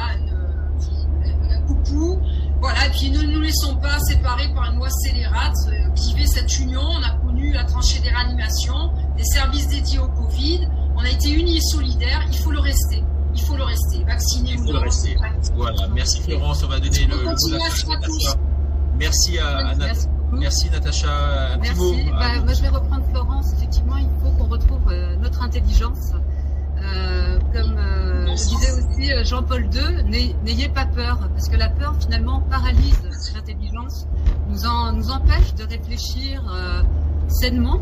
un coucou. Voilà, et puis ne nous laissons pas séparer par une loi scélérate. Vivez cette union. On a connu la tranchée des réanimations, des services dédiés au Covid. On a été unis et solidaires. Il faut le rester. Il faut le rester. Vacciner ou non. Voilà. Merci Florence. On va donner le mot de la fin à Natacha. Merci à Natacha. Merci Natacha. Un petit mot. Moi, je vais reprendre Florence. Effectivement, il faut qu'on retrouve notre intelligence. Comme disait aussi Jean-Paul II, n'ayez pas peur, parce que la peur finalement paralyse l'intelligence, nous empêche de réfléchir sainement.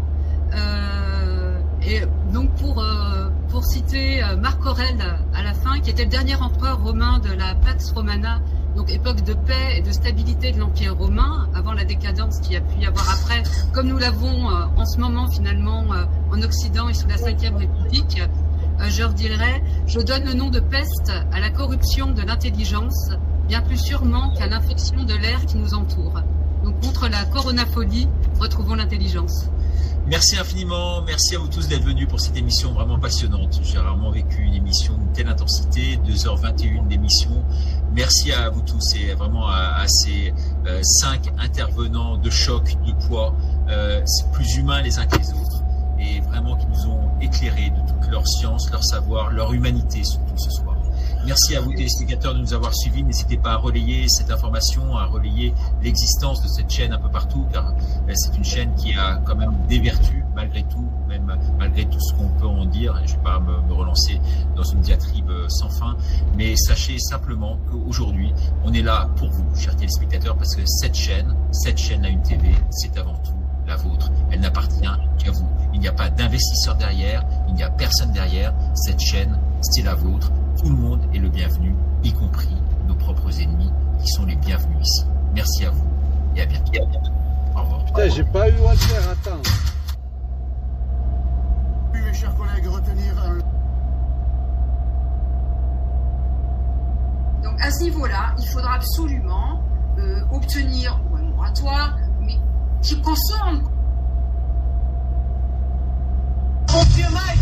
Et donc pour citer Marc Aurèle à la fin, qui était le dernier empereur romain de la Pax Romana, donc époque de paix et de stabilité de l'Empire romain, avant la décadence qu'il y a pu y avoir après, comme nous l'avons en ce moment finalement en Occident et sous la Ve République. Je redirais, je donne le nom de peste à la corruption de l'intelligence, bien plus sûrement qu'à l'infection de l'air qui nous entoure. Donc contre la coronafolie, retrouvons l'intelligence. Merci infiniment, merci à vous tous d'être venus pour cette émission vraiment passionnante. J'ai rarement vécu une émission d'une telle intensité, 2h21 d'émission. Merci à vous tous et vraiment à ces 5 intervenants de choc, de poids, plus humains les uns que les autres. Et vraiment qui nous ont éclairés de toute leur science, leur savoir, leur humanité surtout ce soir. Merci à vous téléspectateurs de nous avoir suivis. N'hésitez pas à relayer cette information, à relayer l'existence de cette chaîne un peu partout, car c'est une chaîne qui a quand même des vertus, malgré tout, même malgré tout ce qu'on peut en dire. Et je ne vais pas me relancer dans une diatribe sans fin, mais sachez simplement qu'aujourd'hui, on est là pour vous, chers téléspectateurs, parce que cette chaîne, la Une TV, c'est avant tout la vôtre. Elle n'appartient qu'à vous. Il n'y a pas d'investisseur derrière, il n'y a personne derrière. Cette chaîne, c'est la vôtre. Tout le monde est le bienvenu, y compris nos propres ennemis qui sont les bienvenus ici. Merci à vous et à bientôt. Au revoir. Putain, j'ai pas eu Walter, attends. Oui, mes chers collègues, retenir Donc à ce niveau-là, il faudra absolument obtenir un moratoire, mais qu'on se rende compte. Pompier Mike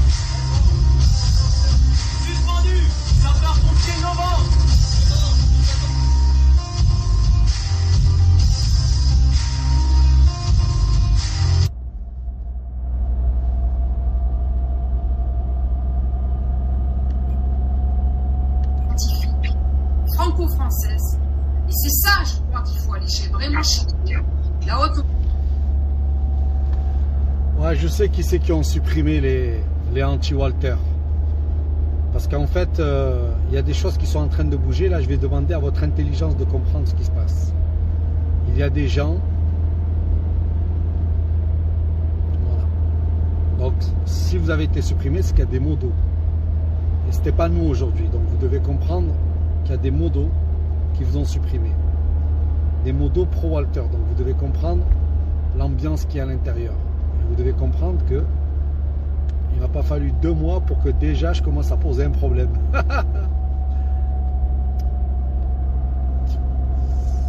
suspendu, sapeur-pompier novembre. Franco-française. Et c'est ça, je crois qu'il faut aller vraiment chercher. La haute. Ouais, je sais qui c'est qui ont supprimé les anti-Walter. Parce qu'en fait, il y a des choses qui sont en train de bouger. Là, je vais demander à votre intelligence de comprendre ce qui se passe. Il y a des gens... Voilà. Donc, si vous avez été supprimé, c'est qu'il y a des mots d'eau. Et ce n'était pas nous aujourd'hui. Donc, vous devez comprendre qu'il y a des mots d'eau qui vous ont supprimé. Des mots d'eau pro-Walter. Donc, vous devez comprendre l'ambiance qui est à l'intérieur. Vous devez comprendre que il n'a pas fallu 2 mois pour que déjà je commence à poser un problème.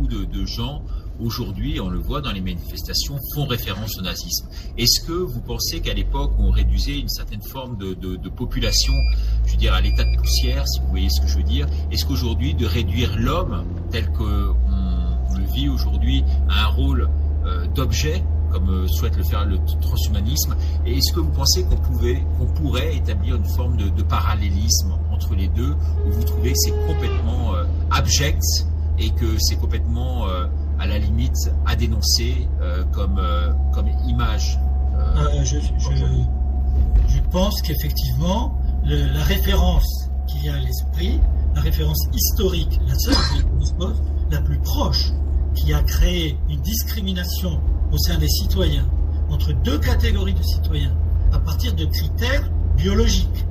beaucoup de gens aujourd'hui, on le voit dans les manifestations, font référence au nazisme. Est-ce que vous pensez qu'à l'époque, on réduisait une certaine forme de population, je veux dire, à l'état de poussière, si vous voyez ce que je veux dire? Est-ce qu'aujourd'hui, de réduire l'homme tel qu'on le vit aujourd'hui à un rôle d'objet, comme souhaite le faire le transhumanisme, et est-ce que vous pensez qu'on pourrait établir une forme de parallélisme entre les deux, où vous trouvez que c'est complètement abject et que c'est complètement à la limite à dénoncer comme image? Je pense qu'effectivement la référence qu'il y a à l'esprit, la référence historique, la seule la plus proche, qui a créé une discrimination au sein des citoyens entre deux catégories de citoyens à partir de critères biologiques.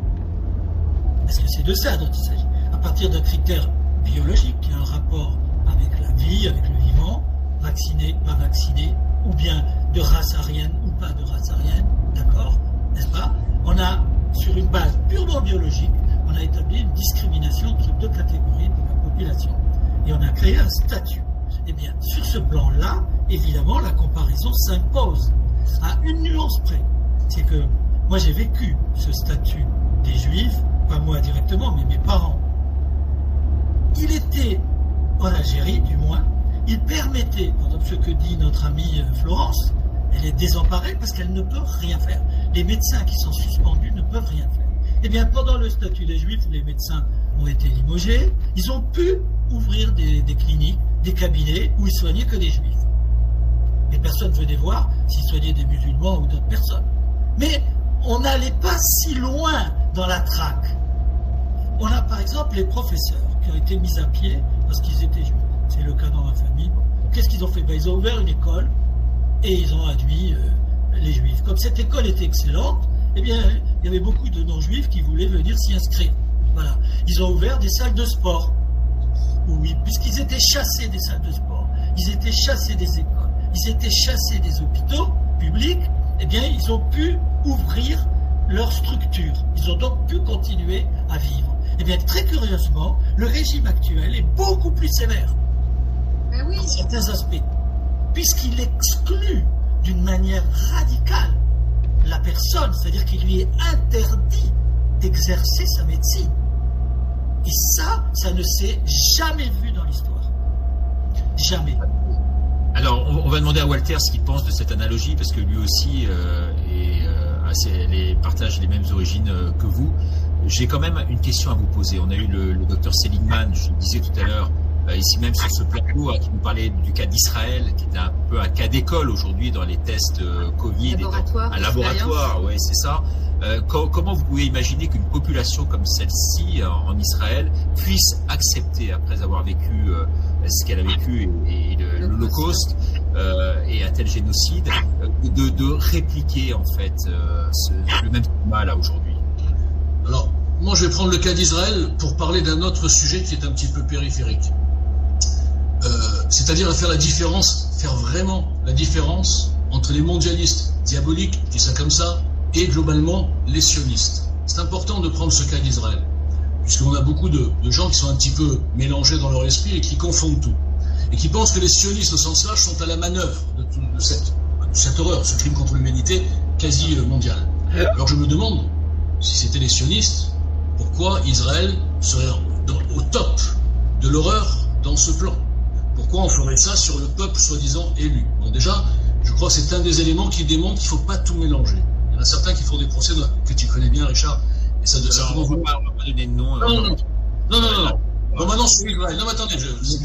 Parce que c'est de ça dont il s'agit. À partir d'un critère biologique qui a un rapport avec la vie, avec le vivant, vacciné, pas vacciné, ou bien de race aryenne ou pas de race aryenne, d'accord, n'est-ce pas? On a, sur une base purement biologique, on a établi une discrimination entre deux catégories de la population. Et on a créé un statut. Eh bien, sur ce plan-là, évidemment, la comparaison s'impose à une nuance près. C'est que moi, j'ai vécu ce statut des Juifs, pas moi directement, mais mes parents. Il était, en Algérie du moins, il permettait, par exemple ce que dit notre amie Florence, elle est désemparée parce qu'elle ne peut rien faire. Les médecins qui sont suspendus ne peuvent rien faire. Eh bien, pendant le statut des Juifs, où les médecins ont été limogés, ils ont pu ouvrir des cliniques, des cabinets où ils soignaient que des Juifs. Mais personne ne venait voir s'ils soignaient des musulmans ou d'autres personnes. Mais on n'allait pas si loin dans la traque. On a par exemple les professeurs qui ont été mis à pied parce qu'ils étaient juifs. C'est le cas dans ma famille. Qu'est-ce qu'ils ont fait? Ils ont ouvert une école et ils ont admis les juifs. Comme cette école était excellente, eh bien, il y avait beaucoup de non-juifs qui voulaient venir s'y inscrire. Voilà. Ils ont ouvert des salles de sport. Oui, puisqu'ils étaient chassés des salles de sport, ils étaient chassés des écoles, ils étaient chassés des hôpitaux publics, eh bien, ils ont pu ouvrir leur structure. Ils ont donc pu continuer à vivre. Eh bien, très curieusement, le régime actuel est beaucoup plus sévère dans certains aspects, puisqu'il exclut d'une manière radicale la personne, c'est-à-dire qu'il lui est interdit d'exercer sa médecine. Et ça ne s'est jamais vu dans l'histoire. Jamais. Alors, on va demander à Walter ce qu'il pense de cette analogie, parce que lui aussi partage les mêmes origines que vous. J'ai quand même une question à vous poser. On a eu le docteur Seligman, je le disais tout à l'heure, ici même sur ce plateau, qui nous parlait du cas d'Israël, qui est un peu un cas d'école aujourd'hui dans les tests Covid. Un laboratoire, oui, c'est ça. Comment vous pouvez imaginer qu'une population comme celle-ci en Israël puisse accepter, après avoir vécu ce qu'elle a vécu et l'Holocauste et un tel génocide, de répliquer en fait le même climat là aujourd'hui? Alors, moi je vais prendre le cas d'Israël pour parler d'un autre sujet qui est un petit peu périphérique. C'est-à-dire à faire vraiment la différence entre les mondialistes diaboliques, je dis ça comme ça, et globalement les sionistes. C'est important de prendre ce cas d'Israël, puisqu'on a beaucoup de gens qui sont un petit peu mélangés dans leur esprit et qui confondent tout. Et qui pensent que les sionistes au sens large sont à la manœuvre de cette horreur, ce crime contre l'humanité quasi mondial. Alors je me demande, si c'était les sionistes, pourquoi Israël serait au top de l'horreur dans ce plan? Pourquoi on ferait ça sur le peuple soi-disant élu? Bon, déjà, je crois que c'est un des éléments qui démontre qu'il ne faut pas tout mélanger. Il y en a certains qui font des procès que tu connais bien, Richard. Et ça, on ne va pas donner de nom. Non. Bon, maintenant, sur Israël. Non, mais attendez,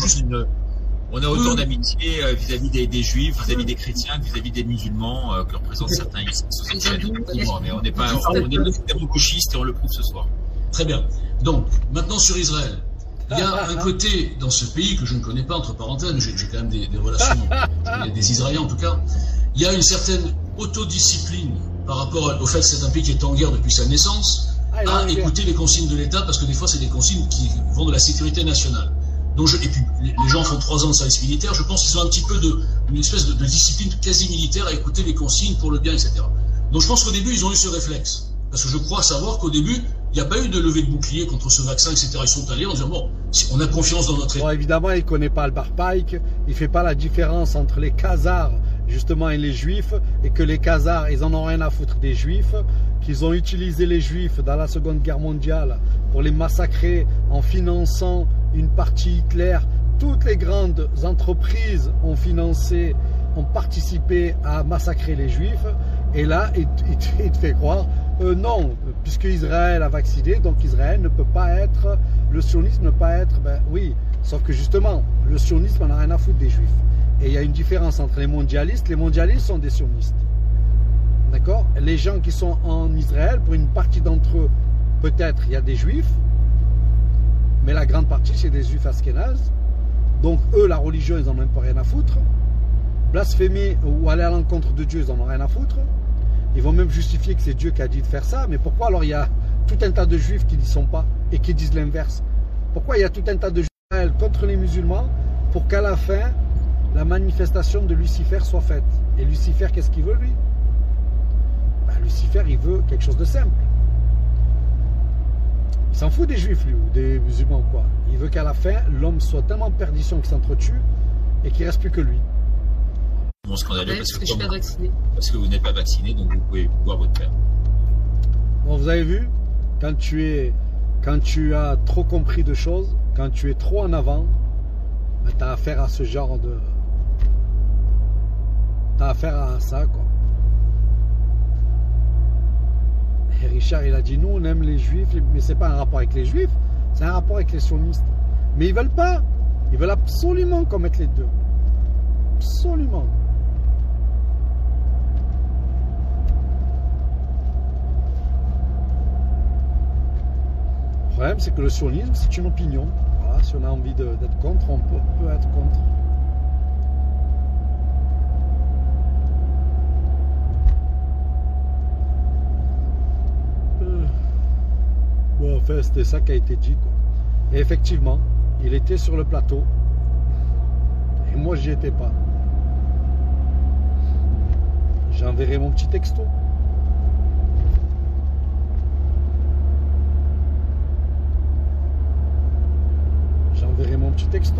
on a autant d'amitié vis-à-vis des juifs, vis-à-vis des chrétiens, vis-à-vis des musulmans que représentent certains ici. Mais on est gauchistes et on le prouve ce soir. Très bien. Donc, maintenant sur Israël. Il y a un côté dans ce pays que je ne connais pas, entre parenthèses, mais j'ai quand même des relations, des Israéliens en tout cas. Il y a une certaine autodiscipline par rapport au fait que c'est un pays qui est en guerre depuis sa naissance, à écouter les consignes de l'État, parce que des fois c'est des consignes qui vont de la sécurité nationale. Donc et puis les gens font 3 ans de service militaire, je pense qu'ils ont un petit peu une espèce de discipline quasi militaire à écouter les consignes pour le bien, etc. Donc je pense qu'au début ils ont eu ce réflexe. Parce que je crois savoir qu'au début, Il n'y a pas eu de levée de bouclier contre ce vaccin, etc. Ils sont allés en disant, bon, on a confiance dans notre État. Bon, évidemment, il ne connaît pas Albert Pike, il ne fait pas la différence entre les Khazars, justement, et les Juifs, et que les Khazars, ils en ont rien à foutre des Juifs, qu'ils ont utilisé les Juifs dans la Seconde Guerre mondiale pour les massacrer en finançant une partie Hitler. Toutes les grandes entreprises ont financé, ont participé à massacrer les Juifs, et là, il te fait croire, non, puisque Israël a vacciné, donc Israël ne peut pas être, le sionisme ne peut pas être, ben oui, sauf que justement, le sionisme n'en a rien à foutre des Juifs. Et il y a une différence entre les mondialistes sont des sionistes. D'accord? Les gens qui sont en Israël, pour une partie d'entre eux, peut-être il y a des Juifs, mais la grande partie c'est des Juifs ashkénazes. Donc eux, la religion, ils n'en ont même pas rien à foutre. Blasphémer ou aller à l'encontre de Dieu, ils n'en ont rien à foutre. Ils vont même justifier que c'est Dieu qui a dit de faire ça. Mais pourquoi alors il y a tout un tas de Juifs qui n'y sont pas et qui disent l'inverse? Pourquoi il y a tout un tas de Juifs contre les musulmans pour qu'à la fin, la manifestation de Lucifer soit faite? Et Lucifer, qu'est-ce qu'il veut lui? Ben, Lucifer, il veut quelque chose de simple. Il s'en fout des Juifs, lui, ou des musulmans, quoi. Il veut qu'à la fin, l'homme soit tellement en perdition qu'il s'entretue et qu'il ne reste plus que lui. Bon, scandaleux Ouais, parce que vous n'êtes pas vacciné, donc vous pouvez voir votre père. Bon, vous avez vu, quand tu as trop compris de choses, quand tu es trop en avant, ben, tu as affaire à ce genre de... Tu as affaire à ça, quoi. Et Richard, il a dit, nous, on aime les Juifs, mais c'est pas un rapport avec les Juifs, c'est un rapport avec les sionistes. Mais ils veulent pas. Ils veulent absolument qu'on mette les deux. Absolument. Le problème, c'est que le sionisme, c'est une opinion. Voilà, si on a envie d'être contre, on peut être contre. Bon, enfin, c'était ça qui a été dit, quoi. Et effectivement, il était sur le plateau. Et moi, j'y étais pas. J'enverrai mon petit texto. J'enverrai mon petit texto.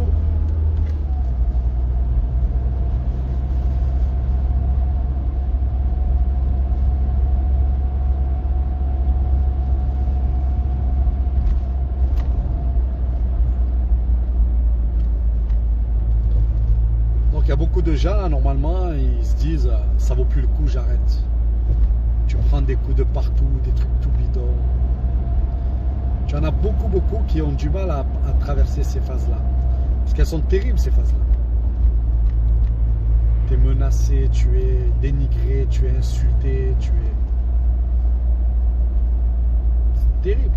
Il y a beaucoup de gens, là, normalement, ils se disent ça vaut plus le coup, j'arrête. Tu prends des coups de partout, des trucs tout bidons. Tu en as beaucoup qui ont du mal à traverser ces phases-là. Parce qu'elles sont terribles, ces phases-là. Tu es menacé, tu es dénigré, tu es insulté, tu es... C'est terrible.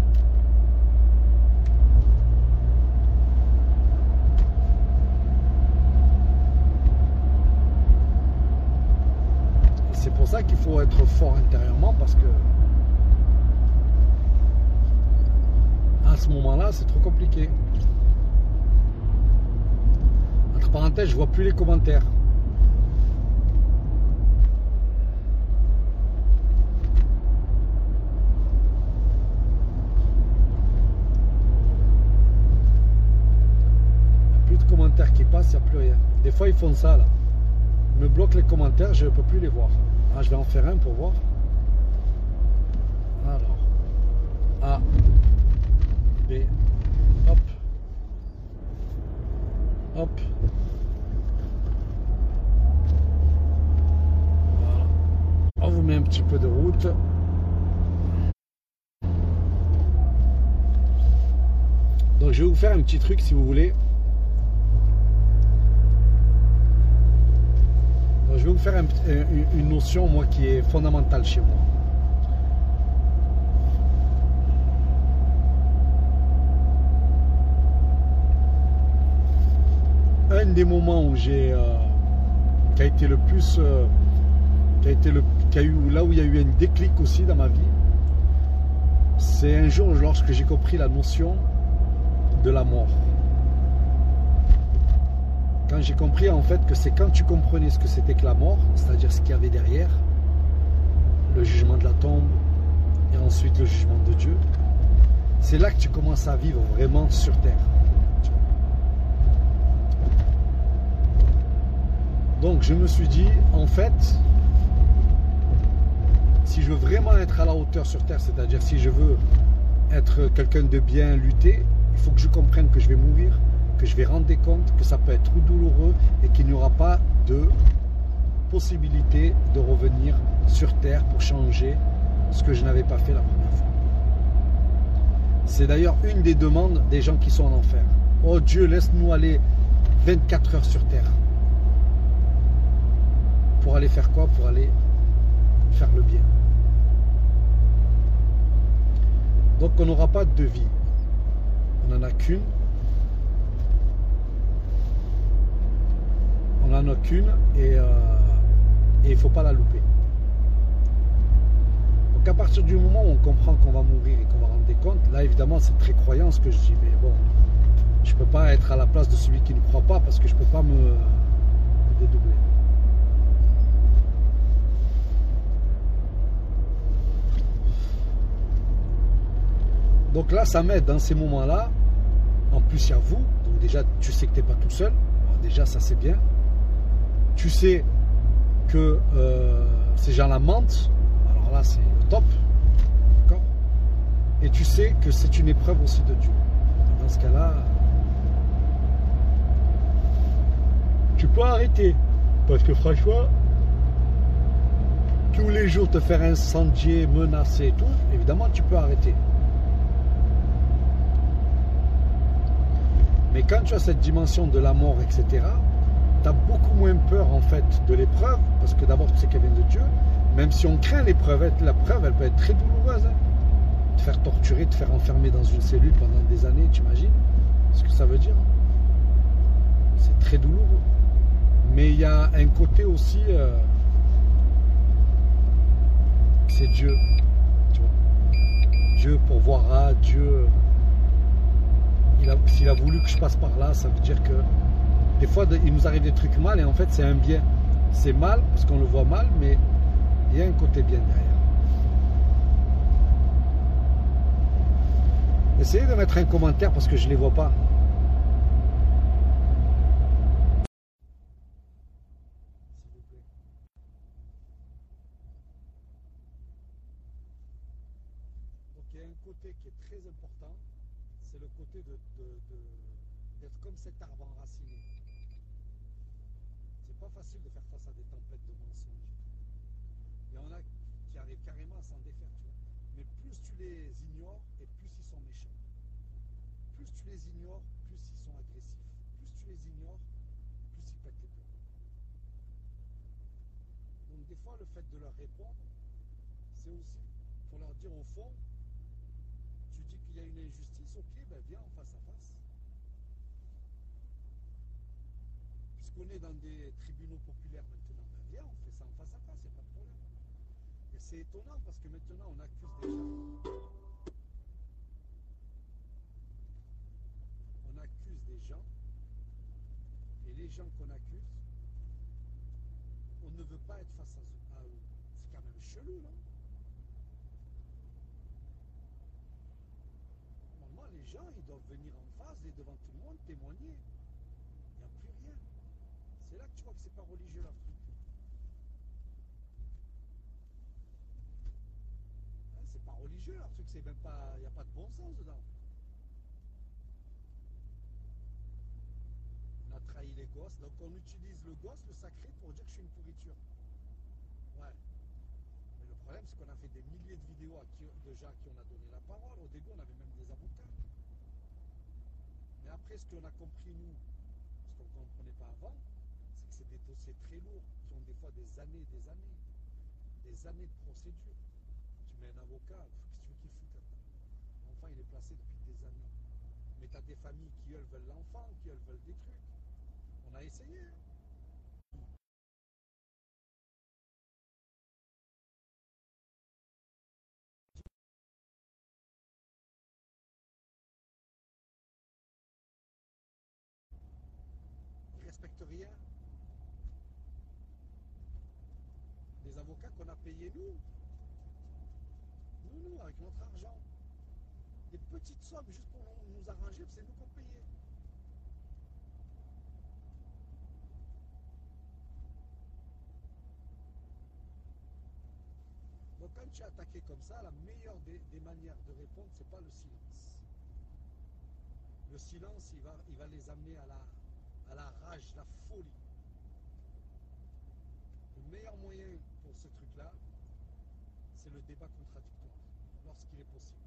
C'est pour ça qu'il faut être fort intérieurement, parce que à ce moment-là, c'est trop compliqué. Entre parenthèses, je vois plus les commentaires. Il n'y a plus de commentaires qui passent, il n'y a plus rien. Des fois, ils font ça, là. Ils me bloquent les commentaires, je ne peux plus les voir. Ah, je vais en faire un pour voir. Alors. A. B. Hop. Hop. Voilà. On vous met un petit peu de route. Donc je vais vous faire un petit truc si vous voulez. Je vais vous faire une notion, moi, qui est fondamentale chez moi. Un des moments où j'ai, qui a été le plus, là où il y a eu un déclic aussi dans ma vie, c'est un jour lorsque j'ai compris la notion de la mort. Quand j'ai compris en fait que c'est quand tu comprenais ce que c'était que la mort, c'est-à-dire ce qu'il y avait derrière, le jugement de la tombe et ensuite le jugement de Dieu, c'est là que tu commences à vivre vraiment sur Terre. Donc je me suis dit, en fait, si je veux vraiment être à la hauteur sur Terre, c'est-à-dire si je veux être quelqu'un de bien, lutter, il faut que je comprenne que je vais mourir, que je vais rendre des comptes, que ça peut être trop douloureux et qu'il n'y aura pas de possibilité de revenir sur Terre pour changer ce que je n'avais pas fait la première fois. C'est d'ailleurs une des demandes des gens qui sont en enfer. Oh Dieu, laisse-nous aller 24 heures sur Terre. Pour aller faire quoi? Pour aller faire le bien. Donc on n'aura pas de vie. On n'en a qu'une. On n'en a qu'une et il ne faut pas la louper. Donc à partir du moment où on comprend qu'on va mourir et qu'on va rendre des comptes, là évidemment c'est très croyant ce que je dis, mais bon, je ne peux pas être à la place de celui qui ne croit pas parce que je ne peux pas me dédoubler. Donc là, ça m'aide dans ces moments-là. En plus, il y a vous. Donc déjà, tu sais que tu n'es pas tout seul. Alors déjà, ça c'est bien. Tu sais que ces gens-là mentent. Alors là, c'est le top. D'accord? Et tu sais que c'est une épreuve aussi de Dieu. Dans ce cas-là, tu peux arrêter. Parce que franchement, tous les jours te faire incendier, menacer et tout, évidemment, tu peux arrêter. Mais quand tu as cette dimension de la mort, etc., tu as beaucoup moins peur en fait de l'épreuve, parce que d'abord tu sais qu'elle vient de Dieu, même si on craint l'épreuve, la preuve elle peut être très douloureuse. Hein. Te faire torturer, te faire enfermer dans une cellule pendant des années, tu imagines ce que ça veut dire? C'est très douloureux. Mais il y a un côté aussi, c'est Dieu. Tu vois. Dieu pourvoira, Dieu... S'il a voulu que je passe par là, ça veut dire que des fois il nous arrive des trucs mal et en fait c'est un bien. C'est mal parce qu'on le voit mal, mais il y a un côté bien derrière. Essayez de mettre un commentaire parce que je ne les vois pas. S'il vous plaît. Donc il y a un côté qui est très important. C'est le côté d'être comme cet arbre enraciné. C'est pas facile de faire face à des tempêtes de mensonges. Il y en a qui arrivent carrément à s'en défaire, tu vois. Mais plus tu les ignores et plus ils sont méchants. Plus tu les ignores, plus ils sont agressifs. Plus tu les ignores, plus ils pètent les plombs. Donc des fois, le fait de leur répondre, c'est aussi pour leur dire au fond, tu dis qu'il y a une injustice, ok, ben viens en face à face. Puisqu'on est dans des tribunaux populaires maintenant, ben viens, on fait ça en face à face, il n'y a pas de problème. Et c'est étonnant parce que maintenant on accuse des gens. On accuse des gens, et les gens qu'on accuse, on ne veut pas être face à eux. C'est quand même chelou, non? Les gens, ils doivent venir en face et devant tout le monde témoigner. Il n'y a plus rien. C'est là que tu vois que c'est pas religieux leur truc. Hein, c'est pas religieux leur truc, c'est même pas. Il n'y a pas de bon sens dedans. On a trahi les gosses, donc on utilise le gosse, le sacré, pour dire que je suis une pourriture. Ouais. Mais le problème, c'est qu'on a fait des milliers de vidéos de gens à qui on a donné la parole. Au début, on avait même des avocats. Mais après, ce qu'on a compris, nous, ce qu'on ne comprenait pas avant, c'est que c'est des dossiers très lourds, qui ont des fois des années de procédure. Tu mets un avocat, qu'est-ce que tu veux qu'il foute là-dedans? L'enfant, il est placé depuis des années. Mais tu as des familles qui, elles, veulent l'enfant, qui, elles, veulent des trucs. On a essayé, hein. Rien. Des avocats qu'on a payés nous, avec notre argent. des petites sommes juste pour nous arranger, c'est nous qu'on payait. Donc quand tu es attaqué comme ça, la meilleure des manières de répondre, c'est pas le silence. Le silence, il va les amener à la rage, la folie. Le meilleur moyen pour ce truc-là, c'est le débat contradictoire, lorsqu'il est possible.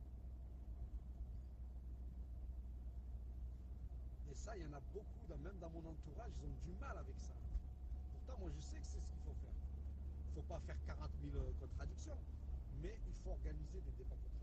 Et ça, il y en a beaucoup, même dans mon entourage, ils ont du mal avec ça. Pourtant, moi, je sais que c'est ce qu'il faut faire. Il ne faut pas faire 40 000 contradictions, mais il faut organiser des débats contradictoires.